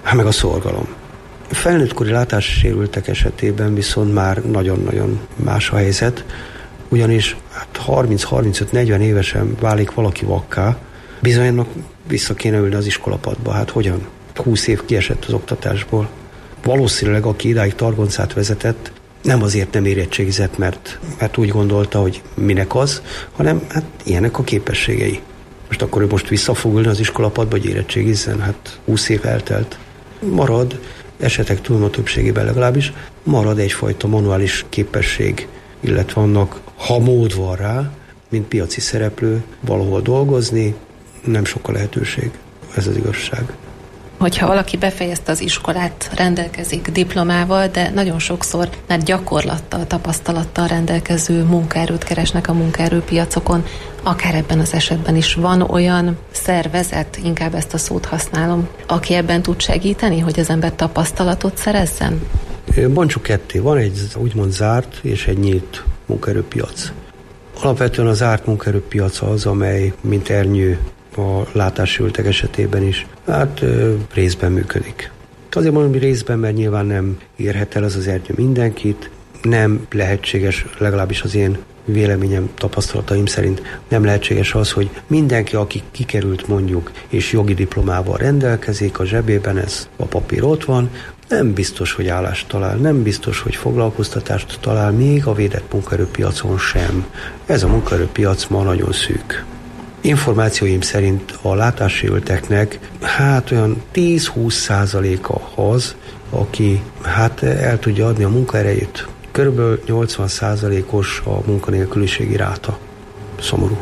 meg a szorgalom. Felnőttkori látássérültek esetében viszont már nagyon-nagyon más a helyzet, ugyanis 30-35-40 évesen válik valaki vakká, bizonynak vissza kéne ülni az iskolapadba. Hát hogyan? 20 év kiesett az oktatásból. Valószínűleg, aki idáig targoncát vezetett, nem azért nem érettségizett, mert úgy gondolta, hogy minek az, hanem hát ilyenek a képességei. Most akkor ő most vissza fog ülni az iskolapadba, hogy érettségizzen? Hát 20 év eltelt. Marad, esetek túlma többségében legalábbis, marad egyfajta manuális képesség, illetve annak, ha mód van rá, mint piaci szereplő, valahol dolgozni, nem sok a lehetőség. Ez az igazság. Hogyha valaki befejezte az iskolát, rendelkezik diplomával, de nagyon sokszor már gyakorlattal, tapasztalattal rendelkező munkaerőt keresnek a munkaerőpiacokon, akár ebben az esetben is van olyan szervezet, inkább ezt a szót használom, aki ebben tud segíteni, hogy az ember tapasztalatot szerezzen? Bontsuk ketté. Van egy úgymond zárt és egy nyílt munkaerőpiac. Alapvetően a zárt munkaerőpiac az, amely mint ernyő a látássérültek esetében is, részben működik. Azért mondom, hogy részben, mert nyilván nem érhet el ez az ernyő mindenkit, nem lehetséges, legalábbis az én véleményem, tapasztalataim szerint nem lehetséges az, hogy mindenki, aki kikerült mondjuk, és jogi diplomával rendelkezik, a zsebében ez a papír ott van, nem biztos, hogy állást talál, nem biztos, hogy foglalkoztatást talál, még a védett munkaerőpiacon sem. Ez a munkaerőpiac ma nagyon szűk. Információim szerint a látássérülteknek olyan 10-20% az, aki el tudja adni a munkaerejét. Körülbelül 80%-os a munkanélküliségi ráta. Szomorú.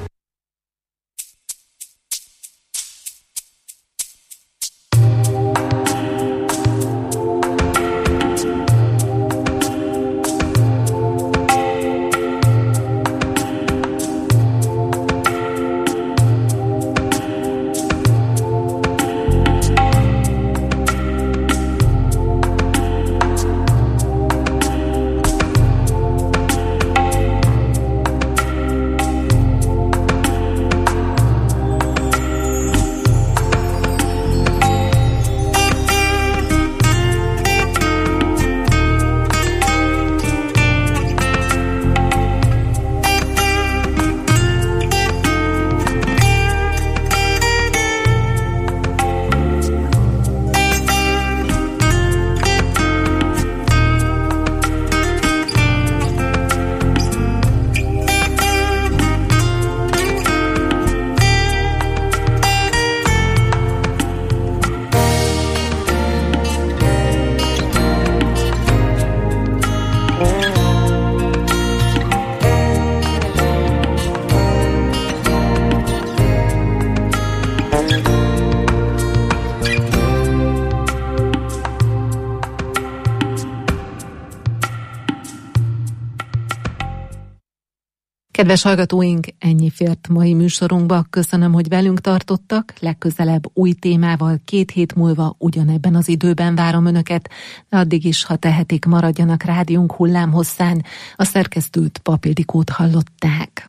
Kedves hallgatóink, ennyi fért mai műsorunkba. Köszönöm, hogy velünk tartottak. Legközelebb új témával 2 hét múlva ugyanebben az időben várom Önöket. De addig is, ha tehetik, maradjanak rádiónk hullámhosszán. A szerkesztőt, Pap Ildikót hallották.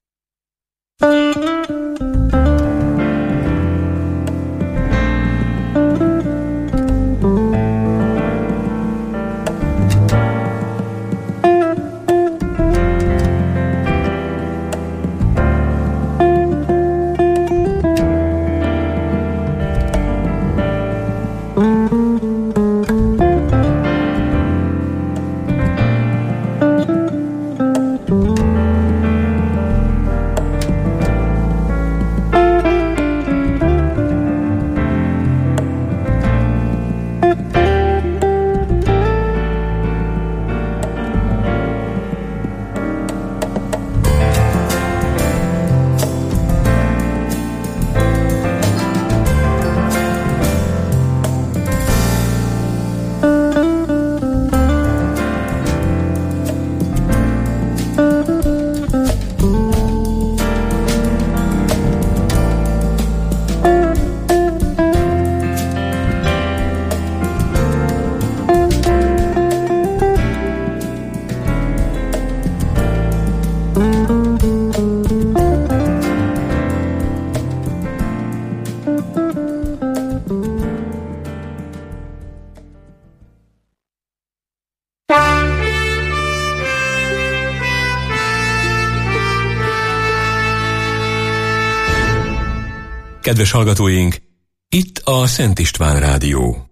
Kedves hallgatóink, itt a Szent István Rádió.